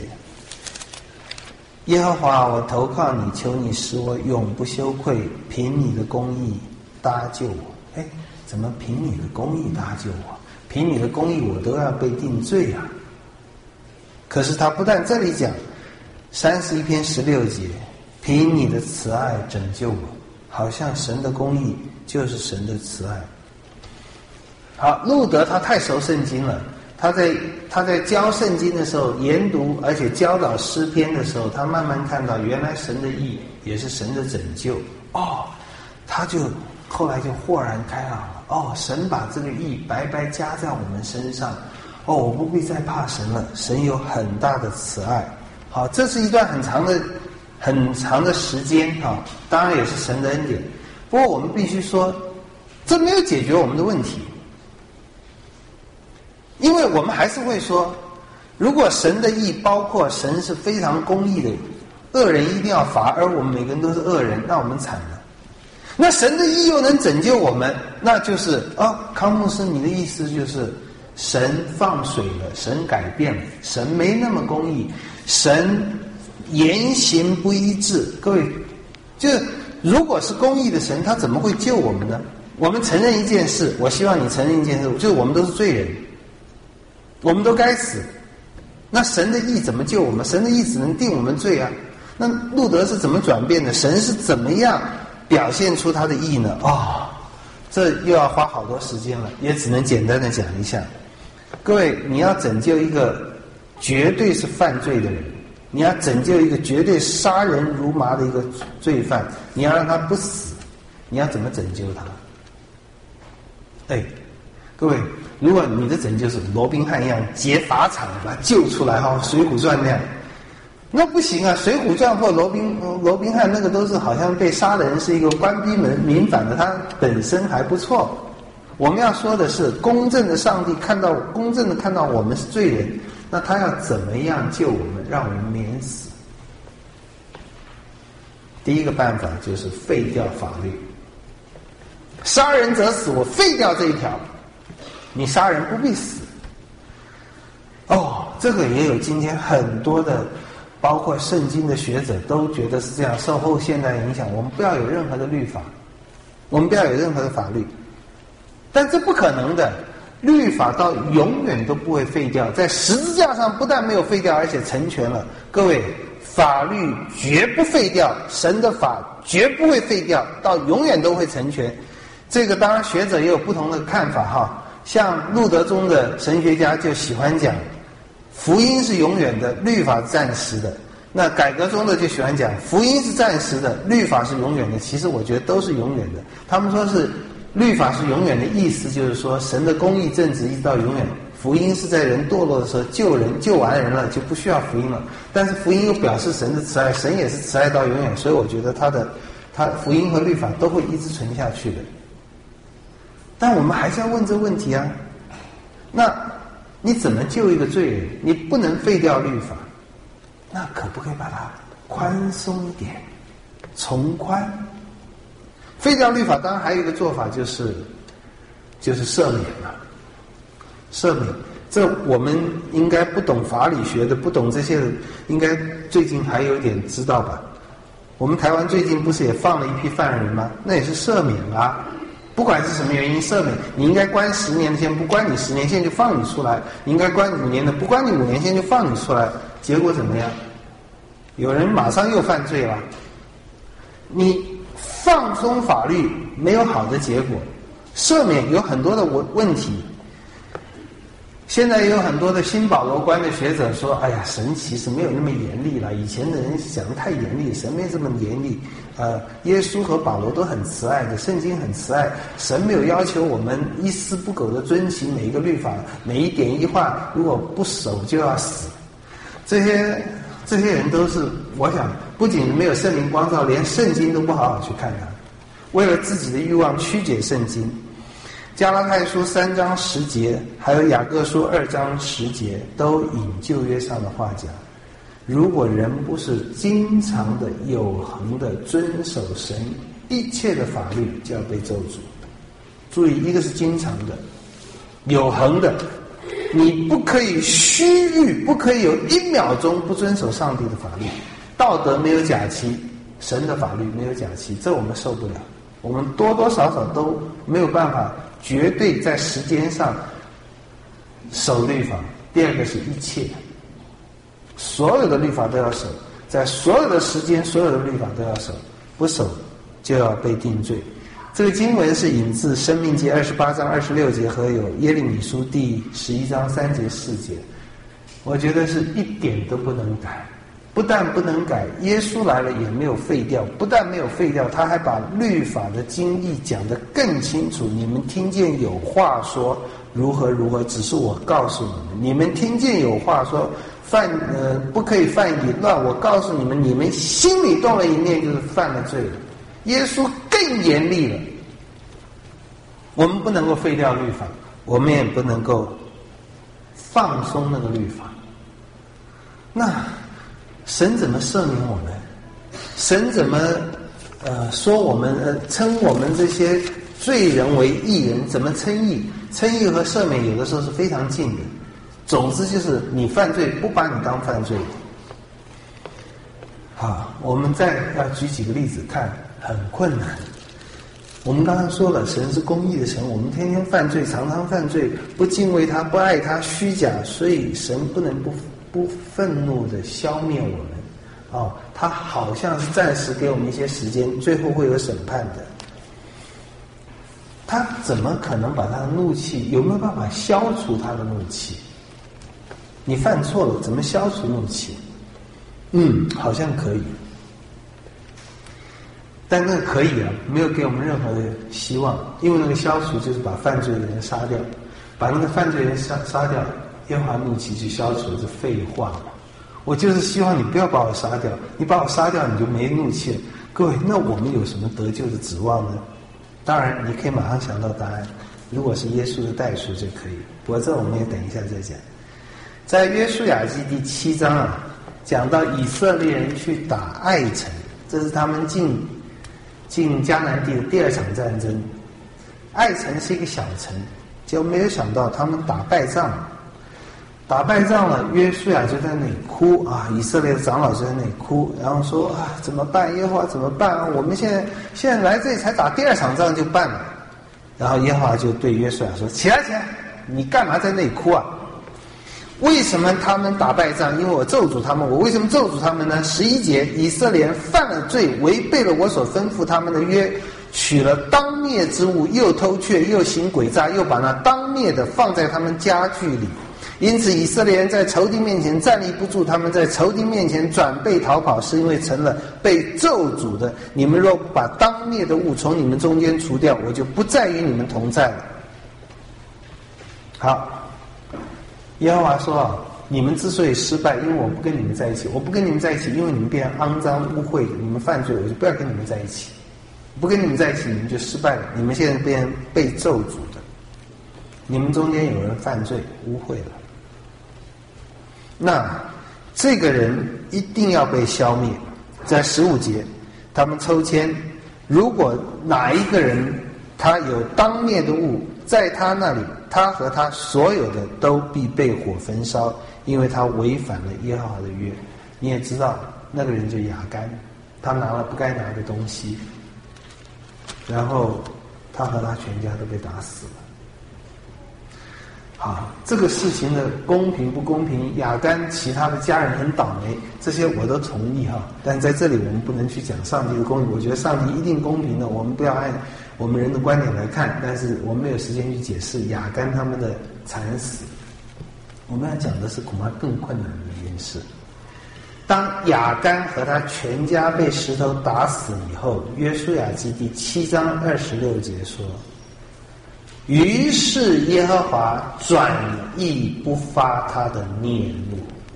耶和华，我投靠你，求你使我永不羞愧，凭你的公义搭救我。怎么凭你的公义搭救我？凭你的公义我都要被定罪啊！可是他不但这里讲31篇16节，凭你的慈爱拯救我，好像神的公义就是神的慈爱。好，路德他太熟圣经了，他在教圣经的时候研读，而且教导诗篇的时候，他慢慢看到原来神的义也是神的拯救。他就后来就豁然开朗了。神把这个义白白加在我们身上。我不必再怕神了，神有很大的慈爱。好，这是一段很长的时间当然也是神的恩典。不过我们必须说，这没有解决我们的问题，因为我们还是会说，如果神的义包括神是非常公义的，恶人一定要罚，而我们每个人都是恶人，那我们惨了。那神的义又能拯救我们，那就是康牧师，你的意思就是神放水了，神改变了，神没那么公义，神言行不一致。各位，就是如果是公义的神，他怎么会救我们呢？我们承认一件事，我希望你承认一件事，就是我们都是罪人，我们都该死。那神的义怎么救我们？神的义只能定我们罪啊。那路德是怎么转变的？神是怎么样表现出他的义呢？这又要花好多时间了，也只能简单的讲一下。各位，你要拯救一个绝对是犯罪的人，你要拯救一个绝对杀人如麻的一个罪犯，你要让他不死，你要怎么拯救他？各位，如果你的拯救是罗宾汉一样劫法场把他救出来水浒传那样，那不行啊！水浒传或罗宾汉那个都是好像被杀的人是一个官逼民反的，他本身还不错。我们要说的是，公正的上帝公正的看到我们是罪人，那他要怎么样救我们，让我们免死？第一个办法就是废掉法律，杀人者死，我废掉这一条，你杀人不必死。这个也有今天很多的包括圣经的学者都觉得是这样，受后现代影响，我们不要有任何的律法，我们不要有任何的法律。但这不可能的，律法到永远都不会废掉，在十字架上不但没有废掉，而且成全了。各位，法律绝不废掉，神的法绝不会废掉，到永远都会成全。这个当然学者也有不同的看法像路德宗的神学家就喜欢讲福音是永远的，律法是暂时的。那改革中的就喜欢讲福音是暂时的，律法是永远的。其实我觉得都是永远的。他们说是律法是永远的意思，就是说神的公义正直一直到永远。福音是在人堕落的时候救人，救完人了就不需要福音了。但是福音又表示神的慈爱，神也是慈爱到永远，所以我觉得他福音和律法都会一直存下去的。但我们还是要问这问题啊，那你怎么救一个罪人？你不能废掉律法，那可不可以把它宽松一点，从宽？废掉律法当然还有一个做法就是赦免了。赦免，这我们应该不懂法理学的，不懂这些的，应该最近还有点知道吧？我们台湾最近不是也放了一批犯人吗？那也是赦免啊。不管是什么原因赦免，你应该关10年的，先不关你10年，现在就放你出来；你应该关5年的，不关你5年，现在就放你出来。结果怎么样？有人马上又犯罪了。你放松法律没有好的结果，赦免有很多的问题。现在也有很多的新保罗观的学者说，哎呀，神其实没有那么严厉了，以前的人讲得太严厉，神没这么严厉。耶稣和保罗都很慈爱的，圣经很慈爱，神没有要求我们一丝不苟地遵循每一个律法，每一点一画，如果不守就要死。这些人都是，我想不仅没有圣灵光照，连圣经都不好好去看它，为了自己的欲望曲解圣经。 加拉太书3章10节，还有雅各书2章10节，都引旧约上的话讲：如果人不是经常的、有恒的遵守神一切的法律，就要被咒诅。注意，一个是经常的、有恒的，你不可以虚誉，不可以有1秒钟不遵守上帝的法律。道德没有假期，神的法律没有假期，这我们受不了。我们多多少少都没有办法绝对在时间上守律法。第二个是一切，所有的律法都要守，在所有的时间，所有的律法都要守，不守就要被定罪。这个经文是引自《申命记》28章26节和有耶利米书第11章3节4节，我觉得是一点都不能改。不但不能改，耶稣来了也没有废掉，不但没有废掉，他还把律法的经义讲得更清楚。你们听见有话说如何如何，只是我告诉你们。你们听见有话说不可以犯淫乱，我告诉你们，你们心里动了一念就是犯了罪了。耶稣更严厉了。我们不能够废掉律法，我们也不能够放松那个律法。那神怎么赦免我们？神怎么说我们称我们这些罪人为义人？怎么称义？称义和赦免有的时候是非常近的。总之就是你犯罪不把你当犯罪。好，我们再要举几个例子看，很困难。我们刚刚说了，神是公义的神，我们天天犯罪，常常犯罪，不敬畏他，不爱他，虚假，所以神不能不愤怒的消灭我们。他好像是暂时给我们一些时间，最后会有审判的。他怎么可能把他的怒气，有没有办法消除他的怒气？你犯错了，怎么消除怒气？好像可以，但那个可以啊，没有给我们任何的希望，因为那个消除就是把犯罪的人杀掉，把那个犯罪人杀掉，耶和华怒气就消除了，这废话嘛。我就是希望你不要把我杀掉，你把我杀掉你就没怒气了。各位，那我们有什么得救的指望呢？当然你可以马上想到答案，如果是耶稣的代赎就可以，不过这我们也等一下再讲。在约书亚记第7章讲到以色列人去打艾城，这是他们进迦南地的第2场战争。艾城是一个小城，就没有想到他们打败仗了，约书亚就在那里哭以色列的长老就在那里哭，然后说怎么办？耶和华怎么办？我们现在来这里才打第2场仗就办了。然后耶和华就对约书亚说：起来，你干嘛在那里哭啊？为什么他们打败仗？因为我咒诅他们。我为什么咒诅他们呢？11节，以色列人犯了罪，违背了我所吩咐他们的约，取了当灭之物，又偷窃，又行诡诈，又把那当灭的放在他们家具里。因此以色列人在仇敌面前站立不住，他们在仇敌面前转背逃跑，是因为成了被咒诅的。你们若把当灭的物从你们中间除掉，我就不再与你们同在了。好，耶和华说你们之所以失败，因为我不跟你们在一起。我不跟你们在一起，因为你们变肮脏污秽，你们犯罪，我就不要跟你们在一起。不跟你们在一起，你们就失败了。你们现在变被咒诅的，你们中间有人犯罪污秽了。那这个人一定要被消灭。在15节，他们抽签，如果哪一个人他有当灭的物，在他那里，他和他所有的都必被火焚烧，因为他违反了耶和华的约。你也知道那个人就亚干，他拿了不该拿的东西，然后他和他全家都被打死了。好，这个事情的公平不公平，亚干其他的家人很倒霉，这些我都同意但在这里我们不能去讲上帝的公平，我觉得上帝一定公平的，我们不要按我们人的观点来看，但是我们没有时间去解释亚干他们的惨死。我们要讲的是恐怕更困难的一件事。当亚干和他全家被石头打死以后，约书亚记第7章26节说，于是耶和华转意不发他的孽怒。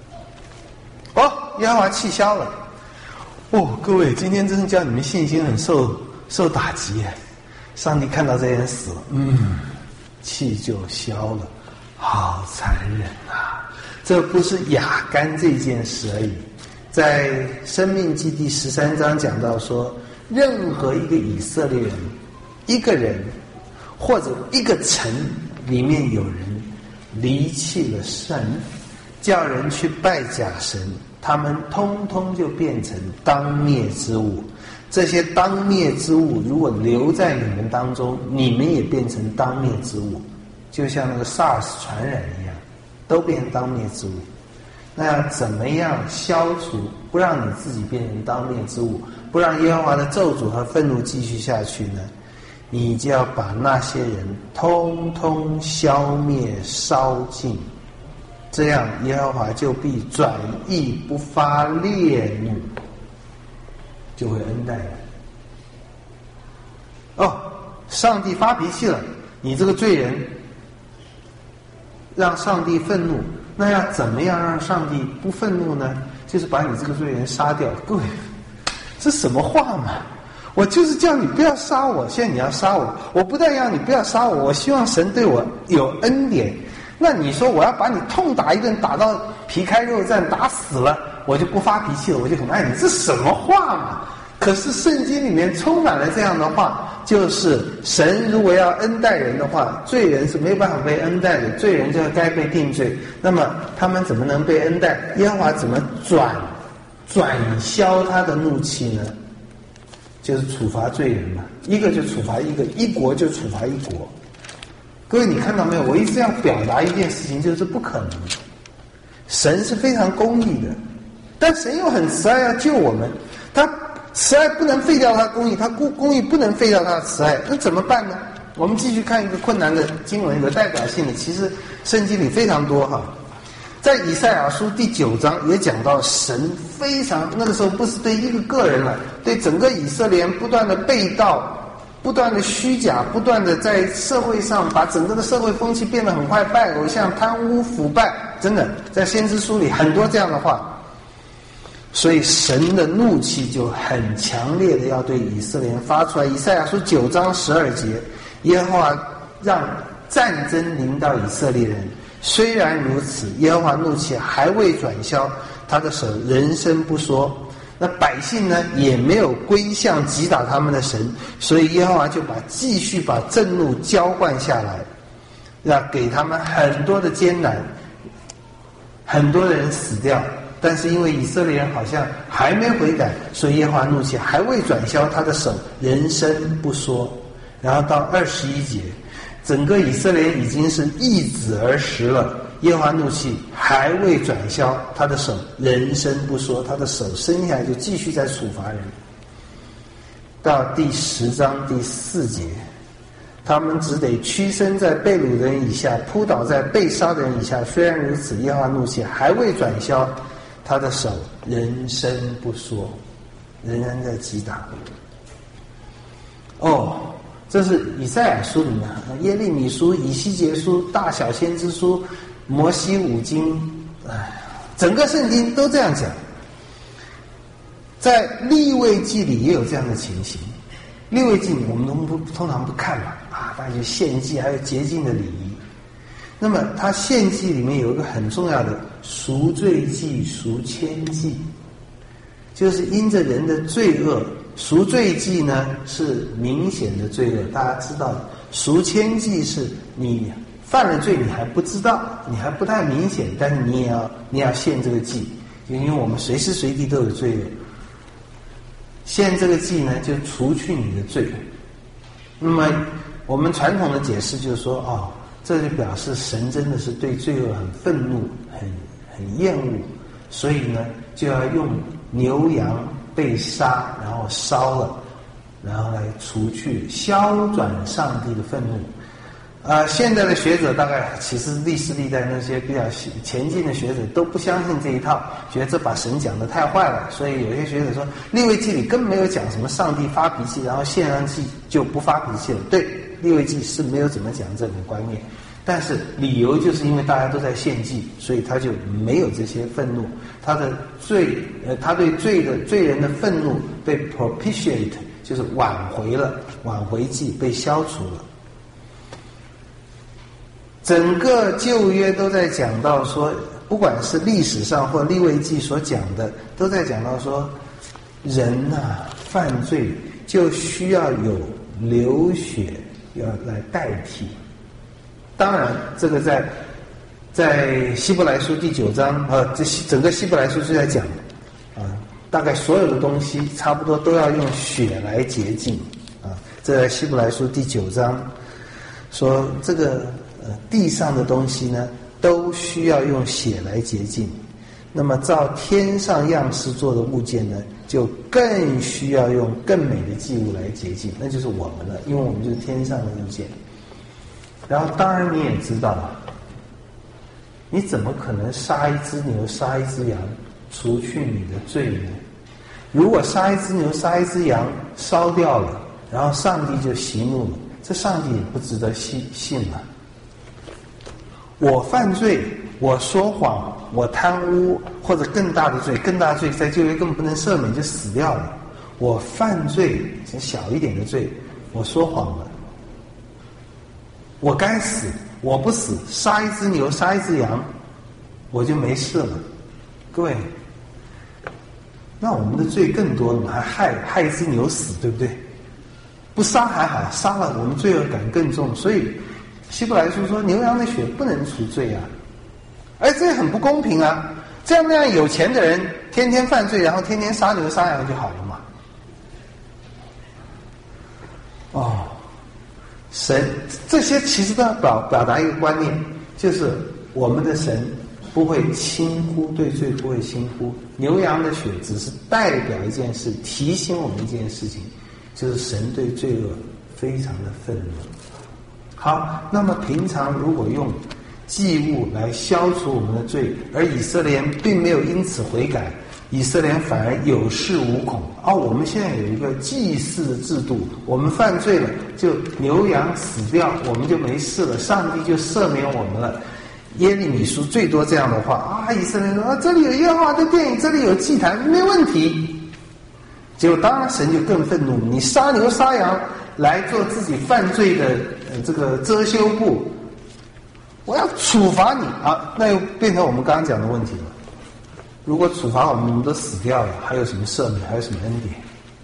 耶和华气消了。各位，今天真是叫你们信心很受打击耶。上帝看到这些人死了， 气就消了。好残忍啊！这不是雅干这件事而已。在《申命记》第13章讲到说，任何一个以色列人，一个人或者一个城里面有人离弃了神，叫人去拜假神，他们通通就变成当灭之物。这些当灭之物如果留在你们当中，你们也变成当灭之物，就像那个 SARS 传染一样，都变成当灭之物。那要怎么样消除，不让你自己变成当灭之物，不让耶和华的咒诅和愤怒继续下去呢？你就要把那些人通通消灭烧尽，这样耶和华就必转意不发烈怒，就会恩待你。哦，上帝发脾气了，你这个罪人让上帝愤怒，那要怎么样让上帝不愤怒呢？就是把你这个罪人杀掉。各位，这什么话嘛？我就是叫你不要杀我，现在你要杀我，我不但要你不要杀我，我希望神对我有恩典。那你说我要把你痛打一顿，打到皮开肉绽，打死了，我就不发脾气了，我就很爱你，这什么话嘛？可是圣经里面充满了这样的话，就是神如果要恩待人的话，罪人是没有办法被恩待的，罪人就该被定罪。那么他们怎么能被恩待？耶和华怎么转消他的怒气呢？就是处罚罪人嘛，一个就处罚一个，一国就处罚一国。各位你看到没有？我一直要表达一件事情，就是不可能。神是非常公义的，但神又很慈爱要救我们，他慈爱不能废掉他公义，他公义不能废掉他的慈爱，那怎么办呢？我们继续看一个困难的经文，有代表性的，其实圣经里非常多哈。在以赛亚书第9章也讲到，神非常那个时候不是对一个个人了，对整个以色列人不断的背道，不断的虚假，不断的在社会上把整个的社会风气变得很坏，拜偶像、贪污、腐败，真的在先知书里很多这样的话。所以神的怒气就很强烈的要对以色列人发出来。以赛亚书9章12节，耶和华让战争临到以色列人，虽然如此，耶和华怒气还未转消，他的手仍伸不缩。那百姓呢，也没有归向击打他们的神，所以耶和华就继续把震怒浇灌下来，要给他们很多的艰难，很多的人死掉。但是因为以色列人好像还没悔改，所以耶和华怒气还未转消，他的手仍伸不缩。然后到21节，整个以色列已经是易子而食了，耶和华怒气还未转消，他的手仍伸不缩，他的手伸下来就继续在处罚人。到第10章第4节，他们只得屈身在被掳的人以下，扑倒在被杀的人以下。虽然如此，耶和华怒气还未转消，他的手仍伸不缩，仍然在击打。哦，这是以赛亚书里面，耶利米书、以西结书、大小先知书、摩西五经，整个圣经都这样讲。在利未记里也有这样的情形。利未记我们通常不看嘛，大家就献祭还有洁净的礼仪。那么它献祭里面有一个很重要的赎罪祭、赎愆祭，就是因着人的罪恶。赎罪祭呢是明显的罪恶，大家知道的。赎愆祭是你犯了罪，你还不知道，你还不太明显，但是你也要献这个祭，因为我们随时随地都有罪恶。献这个祭呢，就除去你的罪。那么我们传统的解释就是说，这就表示神真的是对罪恶很愤怒、很厌恶，所以呢，就要用牛羊被杀，然后烧了，然后来除去、消转上帝的愤怒。现在的学者大概其实历史历代那些比较前进的学者都不相信这一套，觉得这把神讲得太坏了。所以有些学者说，利未记里根本没有讲什么上帝发脾气，然后献上祭就不发脾气了。对，利未记是没有怎么讲这种观念，但是理由就是因为大家都在献祭，所以他就没有这些愤怒，他的罪，他对罪人的愤怒被 propitiate， 就是挽回祭被消除了。 整个旧约都在讲到说，不管是历史上或利未记所讲的，都在讲到说，人犯罪就需要有流血要来代替。当然，这个在希伯来书第9章这整个希伯来书是在讲大概所有的东西差不多都要用血来洁净这在希伯来书第9章说，这个地上的东西呢，都需要用血来洁净。那么照天上样式做的物件呢，就更需要用更美的祭物来洁净，那就是我们了，因为我们就是天上的物件。然后当然你也知道，你怎么可能杀一只牛杀一只羊除去你的罪呢？如果杀一只牛杀一只羊烧掉了，然后上帝就息怒了，这上帝也不值得信了。我犯罪，我说谎，我贪污，或者更大的罪在旧约根本不能赦免，就死掉了。我犯罪是小一点的罪，我说谎了，我该死，我不死，杀一只牛杀一只羊，我就没事了。各位，那我们的罪更多了嘛，还害一只牛死，对不对？不杀还好，杀了我们罪恶感更重。所以希伯来书说，牛羊的血不能除罪啊，而这很不公平啊。这样那样有钱的人天天犯罪，然后天天杀牛杀羊就好了嘛。神这些其实都要表达一个观念，就是我们的神不会轻忽，对罪不会轻忽。牛羊的血只是代表一件事，提醒我们一件事情，就是神对罪恶非常的愤怒。好，那么平常如果用祭物来消除我们的罪，而以色列人并没有因此悔改，以色列人反而有恃无恐。我们现在有一个祭祀的制度，我们犯罪了就牛羊死掉，我们就没事了，上帝就赦免我们了。耶利米书最多这样的话以色列人说这里有耶和华的殿，这里有祭坛，没问题。结果当然神就更愤怒，你杀牛杀羊来做自己犯罪的这个遮羞布，我要处罚你那又变成我们刚刚讲的问题了。如果处罚我们都死掉了，还有什么赦免，还有什么恩典？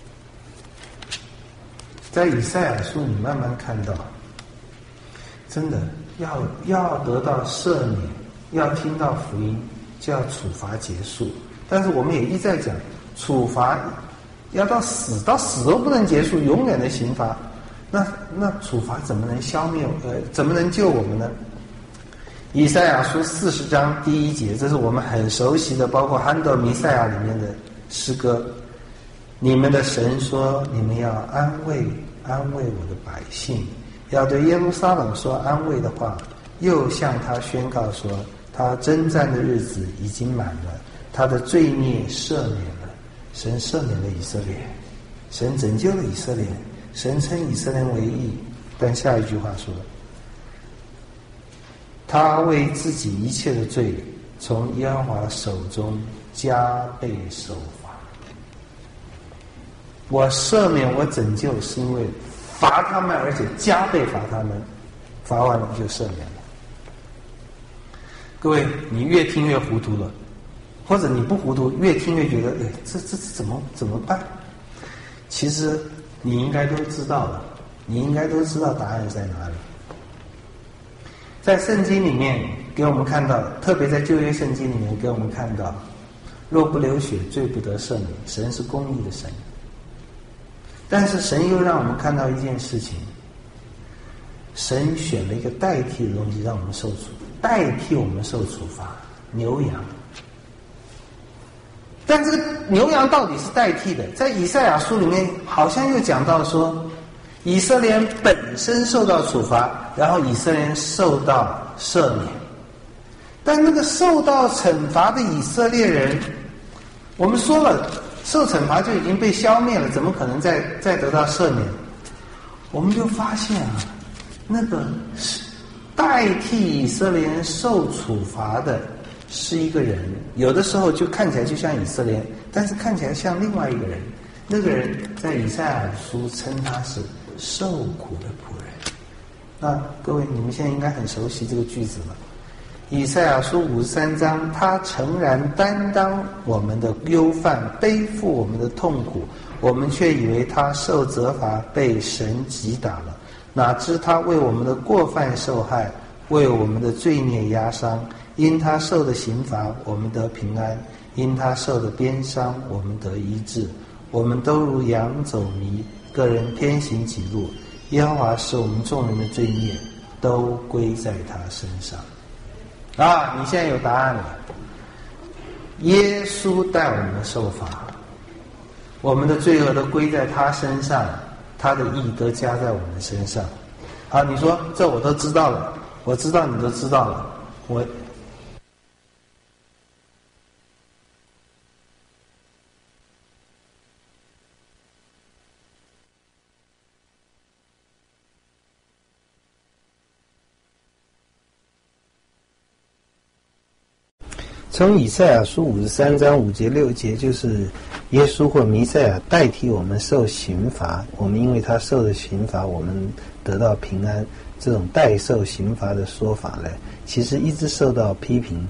在以赛亚书你慢慢看到，真的要得到赦免，要听到福音，就要处罚结束。但是我们也一再讲，处罚要到死都不能结束，永远的刑罚，那处罚怎么能消灭怎么能救我们呢？以赛亚书40章第1节，这是我们很熟悉的，包括憨德弥赛亚里面的诗歌。你们的神说，你们要安慰我的百姓，要对耶路撒冷说安慰的话，又向他宣告说，他征战的日子已经满了，他的罪孽赦免了。神赦免了以色列，神拯救了以色列，神称以色列为义。但下一句话说，他为自己一切的罪从耶和华手中加倍受罚。我赦免我拯救是因为罚他们，而且加倍罚他们，罚完了就赦免了。各位，你越听越糊涂了，或者你不糊涂，越听越觉得这怎么办？其实你应该都知道了，你应该都知道答案在哪里。在圣经里面给我们看到，特别在旧约圣经里面给我们看到，若不流血，罪不得赦免。神是公义的神，但是神又让我们看到一件事情，神选了一个代替的东西让我们代替我们受处罚，牛羊。但这个牛羊到底是代替的，在以赛亚书里面好像又讲到说，以色列人本身受到处罚，然后以色列人受到赦免。但那个受到惩罚的以色列人，我们说了，受惩罚就已经被消灭了，怎么可能再得到赦免？我们就发现那个代替以色列人受处罚的是一个人，有的时候就看起来就像以色列人，但是看起来像另外一个人。那个人在以赛亚书称他是受苦的仆人。 那各位，你们现在应该很熟悉这个句子了。以赛亚书53章，他诚然担当我们的忧患，背负我们的痛苦，我们却以为他受责罚，被神击打了。哪知他为我们的过犯受害，为我们的罪孽压伤。因他受的刑罚，我们得平安；因他受的鞭伤，我们得医治。我们都如羊走迷，个人偏行己路。耶和华使我们众人的罪孽都归在他身上。啊，你现在有答案了。耶稣带我们受罚，我们的罪恶都归在他身上，他的义都加在我们身上。好，你说这我都知道了，我知道你都知道了，我从以赛亚书53章5节6节，就是耶稣或弥赛亚代替我们受刑罚，我们因为他受的刑罚，我们得到平安。这种代受刑罚的说法呢，其实一直受到批评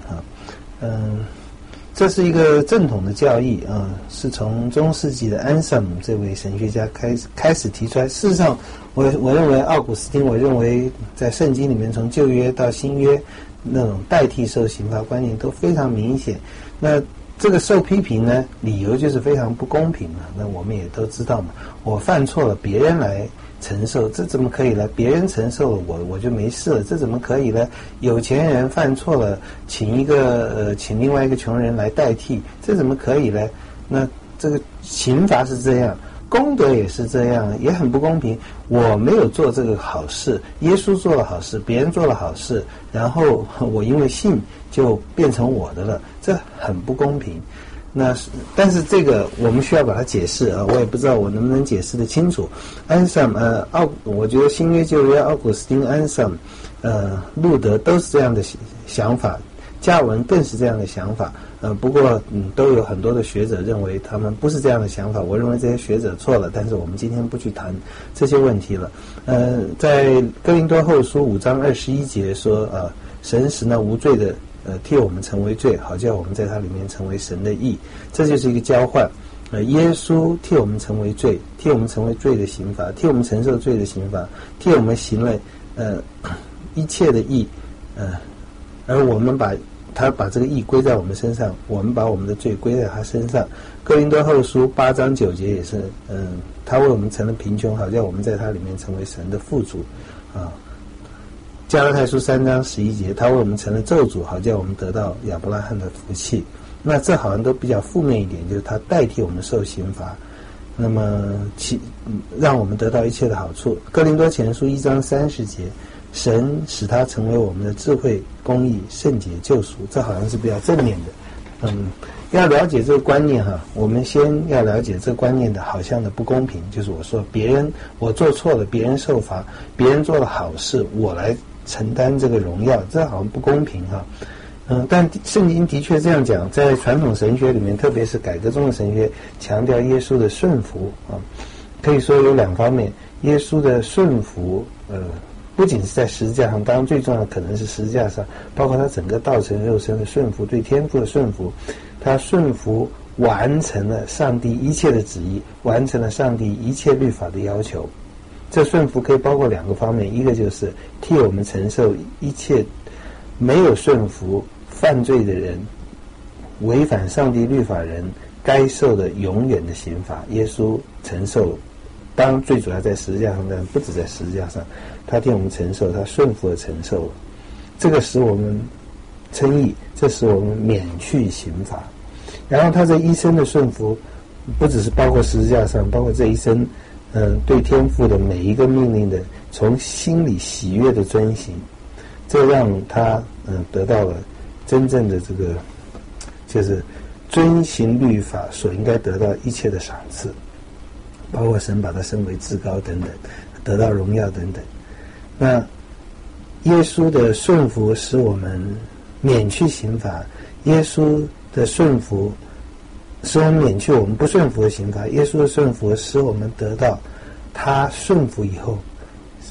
这是一个正统的教义是从中世纪的安瑟姆这位神学家开始提出来。事实上，我认为奥古斯丁，我认为在圣经里面从旧约到新约，那种代替受刑罚观念都非常明显。那这个受批评呢，理由就是非常不公平嘛。那我们也都知道嘛，我犯错了，别人来承受，这怎么可以呢？别人承受了，我就没事了，这怎么可以呢？有钱人犯错了，请另外一个穷人来代替，这怎么可以呢？那这个刑罚是这样，功德也是这样，也很不公平。我没有做这个好事，耶稣做了好事，别人做了好事，然后我因为信就变成我的了，这很不公平。但是这个我们需要把它解释我也不知道我能不能解释得清楚。安瑟姆我觉得新约旧约奥古斯丁、安瑟姆路德都是这样的想法，加尔文更是这样的想法不过都有很多的学者认为他们不是这样的想法。我认为这些学者错了，但是我们今天不去谈这些问题了。在哥林多后书5章21节说神使那无罪的替我们成为罪，好叫我们在他里面成为神的义。这就是一个交换耶稣替我们成为罪，替我们成为罪的刑罚，替我们承受罪的刑罚，替我们行了一切的义而我们把这个义归在我们身上，我们把我们的罪归在他身上。哥林多后书8章9节也是他为我们成了贫穷，好叫我们在他里面成为神的富足加拉太书3章11节，他为我们成了咒诅，好叫我们得到亚伯拉罕的福气。那这好像都比较负面一点，就是他代替我们受刑罚，那么让我们得到一切的好处。哥林多前书1章30节，神使他成为我们的智慧、公义、圣洁、救赎，这好像是比较正面的。要了解这个观念我们先要了解这个观念的好像的不公平，就是我说我做错了，别人受罚，别人做了好事，我来承担这个荣耀，这好像不公平但圣经的确这样讲，在传统神学里面，特别是改革中的神学，强调耶稣的顺服可以说有两方面。耶稣的顺服不仅是在十字架上，当然最重要的可能是十字架上，包括他整个道成肉身的顺服，对天父的顺服，他顺服完成了上帝一切的旨意，完成了上帝一切律法的要求。这顺服可以包括两个方面，一个就是替我们承受一切没有顺服犯罪的人，违反上帝律法人该受的永远的刑罚，耶稣承受，当然最主要在十字架上，但不止在十字架上，他替我们承受，他顺服的承受了，这个使我们称义，这使我们免去刑罚。然后他这一生的顺服不只是包括十字架上，包括这一生对天父的每一个命令的从心里喜悦的遵行，这让他得到了真正的这个就是遵行律法所应该得到一切的赏赐，包括神把他升为至高等等，得到荣耀等等。那耶稣的顺服使我们免去刑罚，耶稣的顺服使我们免去我们不顺服的刑罚，耶稣的顺服使我们得到他顺服以后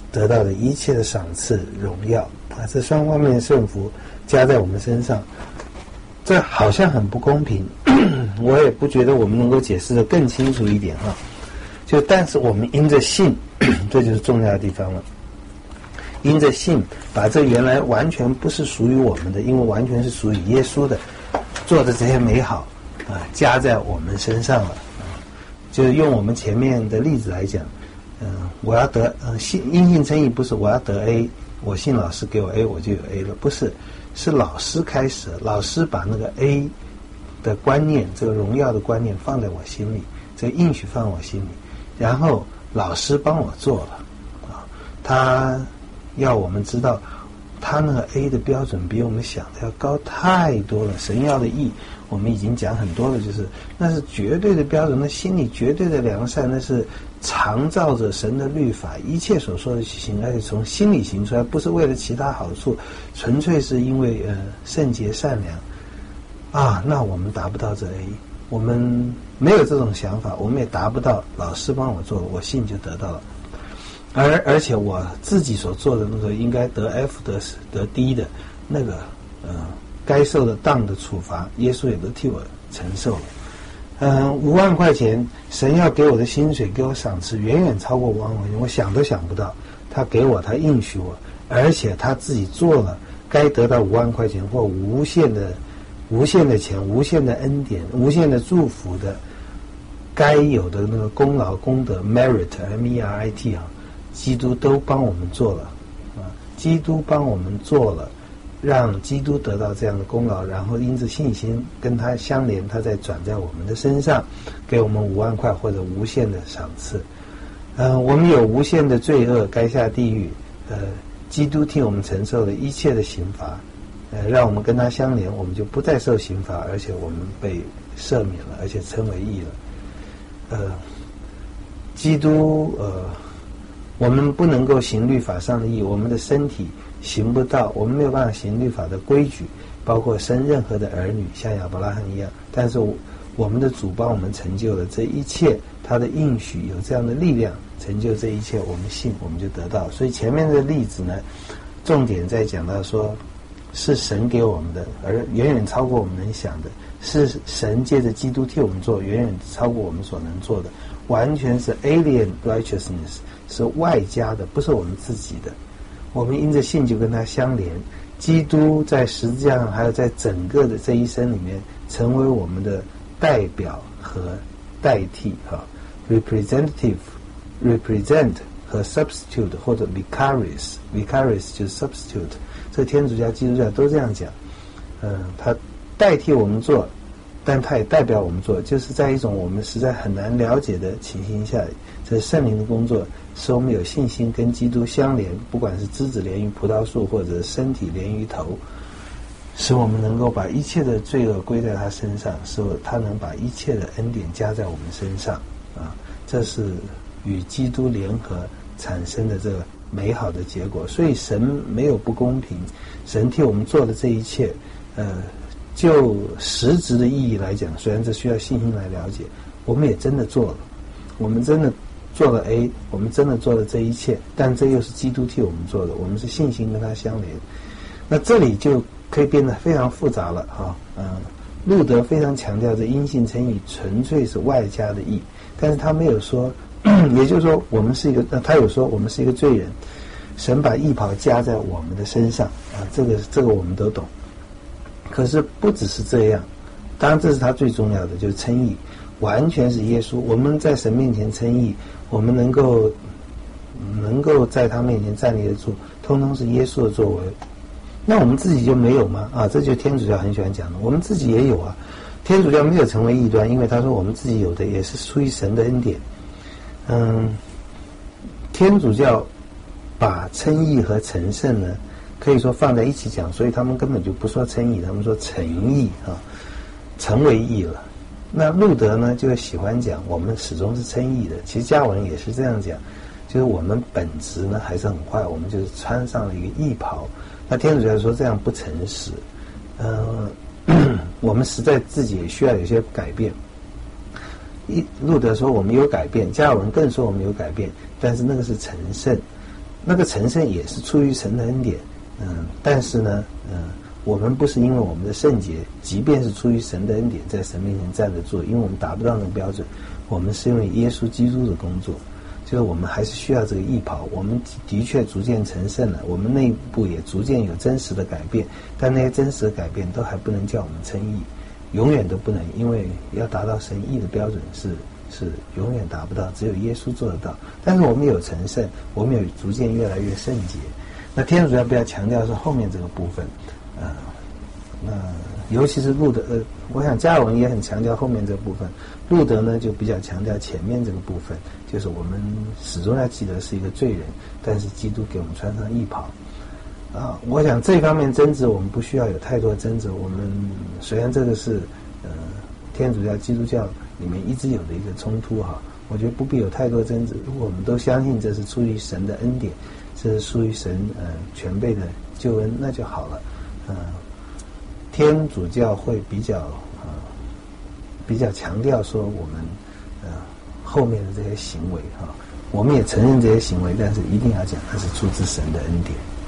得到的一切的赏赐荣耀啊，这双方面的胜福加在我们身上，这好像很不公平，我也不觉得我们能够解释得更清楚一点啊。但是我们因着信，这就是重要的地方了。因着信，把这原来完全不是属于我们的，因为完全是属于耶稣的，做的这些美好啊，加在我们身上了啊。就用我们前面的例子来讲，我要得因信称义，不是我要得 A， 我信老师给我 A 我就有 A 了，不是，是老师开始，老师把那个 A 的观念，这个荣耀的观念放在我心里，这个应许放在我心里，然后老师帮我做了啊，他要我们知道他那个 A 的标准比我们想的要高太多了。神要的义我们已经讲很多了，就是那是绝对的标准，那心里绝对的良善，那是常照着神的律法，一切所说的行，而且从心里行出来，不是为了其他好处，纯粹是因为圣洁善良啊。那我们达不到这 A， 我们没有这种想法，我们也达不到老师帮我做，我信就得到了。而且我自己所做的那个应该得 F 得 D 的那个该受的当的处罚，耶稣也都替我承受了。5万块钱，神要给我的薪水，给我赏赐，远远超过5万块钱，我想都想不到。他给我，他应许我，而且他自己做了该得到5万块钱或无限的钱、无限的恩典、无限的祝福的该有的那个功劳功德 merit M-E-R-I-T 啊，基督都帮我们做了啊，基督帮我们做了，让基督得到这样的功劳，然后因着信心跟他相连，他再转在我们的身上，给我们5万块或者无限的赏赐。我们有无限的罪恶该下地狱，基督替我们承受了一切的刑罚，让我们跟他相连，我们就不再受刑罚，而且我们被赦免了，而且称为义了。基督我们不能够行律法上的义，我们的身体行不到，我们没有办法行律法的规矩，包括生任何的儿女，像亚伯拉罕一样。但是我们的主帮我们成就了这一切，他的应许有这样的力量成就这一切，我们信我们就得到。所以前面的例子呢，重点在讲到说是神给我们的，而远远超过我们能想的，是神借着基督替我们做，远远超过我们所能做的，完全是 alien righteousness， 是外加的，不是我们自己的。我们因着信就跟他相连，基督在十字架上还有在整个的这一生里面成为我们的代表和代替represent 和 substitute 或者 vicarious 就是 substitute， 这天主教基督教都这样讲。他代替我们做，但他也代表我们做，就是在一种我们实在很难了解的情形下，这圣灵的工作使我们有信心跟基督相连，不管是枝子连于葡萄树，或者身体连于头，使我们能够把一切的罪恶归在他身上，使他能把一切的恩典加在我们身上啊，这是与基督联合产生的这个美好的结果。所以神没有不公平，神替我们做的这一切就实质的意义来讲，虽然这需要信心来了解，我们也真的做了，我们真的做了 A， 我们真的做了这一切，但这又是基督替我们做的，我们是信心跟他相连。那这里就可以变得非常复杂了路德非常强调这因信称义纯粹是外加的义，但是他没有说也就是说我们是一个他有说我们是一个罪人，神把义袍加在我们的身上这个我们都懂。可是不只是这样，当然这是他最重要的，就是称义完全是耶稣。我们在神面前称义，我们能够在他面前站立得住，通通是耶稣的作为。那我们自己就没有吗？这就是天主教很喜欢讲的，我们自己也有啊。天主教没有成为异端，因为他说我们自己有的也是出于神的恩典。天主教把称义和成圣呢可以说放在一起讲，所以他们根本就不说称义，他们说成义成为义了。那路德呢就喜欢讲我们始终是称义的，其实加文也是这样讲，就是我们本质呢还是很坏，我们就是穿上了一个义袍。那天主教说这样不诚实，我们实在自己也需要有些改变。路德说我们有改变，加尔文更说我们有改变，但是那个是成圣。 那个成圣也是出于神的恩典，但是呢，我们不是因为我们的圣洁，即便是出于神的恩典，在神面前站得住，因为我们达不到那个标准，我们是因为耶稣基督的工作，就是我们还是需要这个义袍。我们的确逐渐成圣了，我们内部也逐渐有真实的改变，但那些真实的改变都还不能叫我们称义，永远都不能，因为要达到神义的标准是永远达不到，只有耶稣做得到。但是我们有成圣，我们有逐渐越来越圣洁。那天主要不要强调是后面这个部分，尤其是路德，我想加尔文也很强调后面这个部分，路德呢就比较强调前面这个部分，就是我们始终要记得是一个罪人，但是基督给我们穿上义袍。我想这方面争执我们不需要有太多争执，我们虽然这个是天主教基督教里面一直有的一个冲突哈，我觉得不必有太多争执。如果我们都相信这是出于神的恩典，这是出于神全备的救恩，那就好了。天主教会比较强调说我们后面的这些行为哈，我们也承认这些行为，但是一定要讲它是出自神的恩典。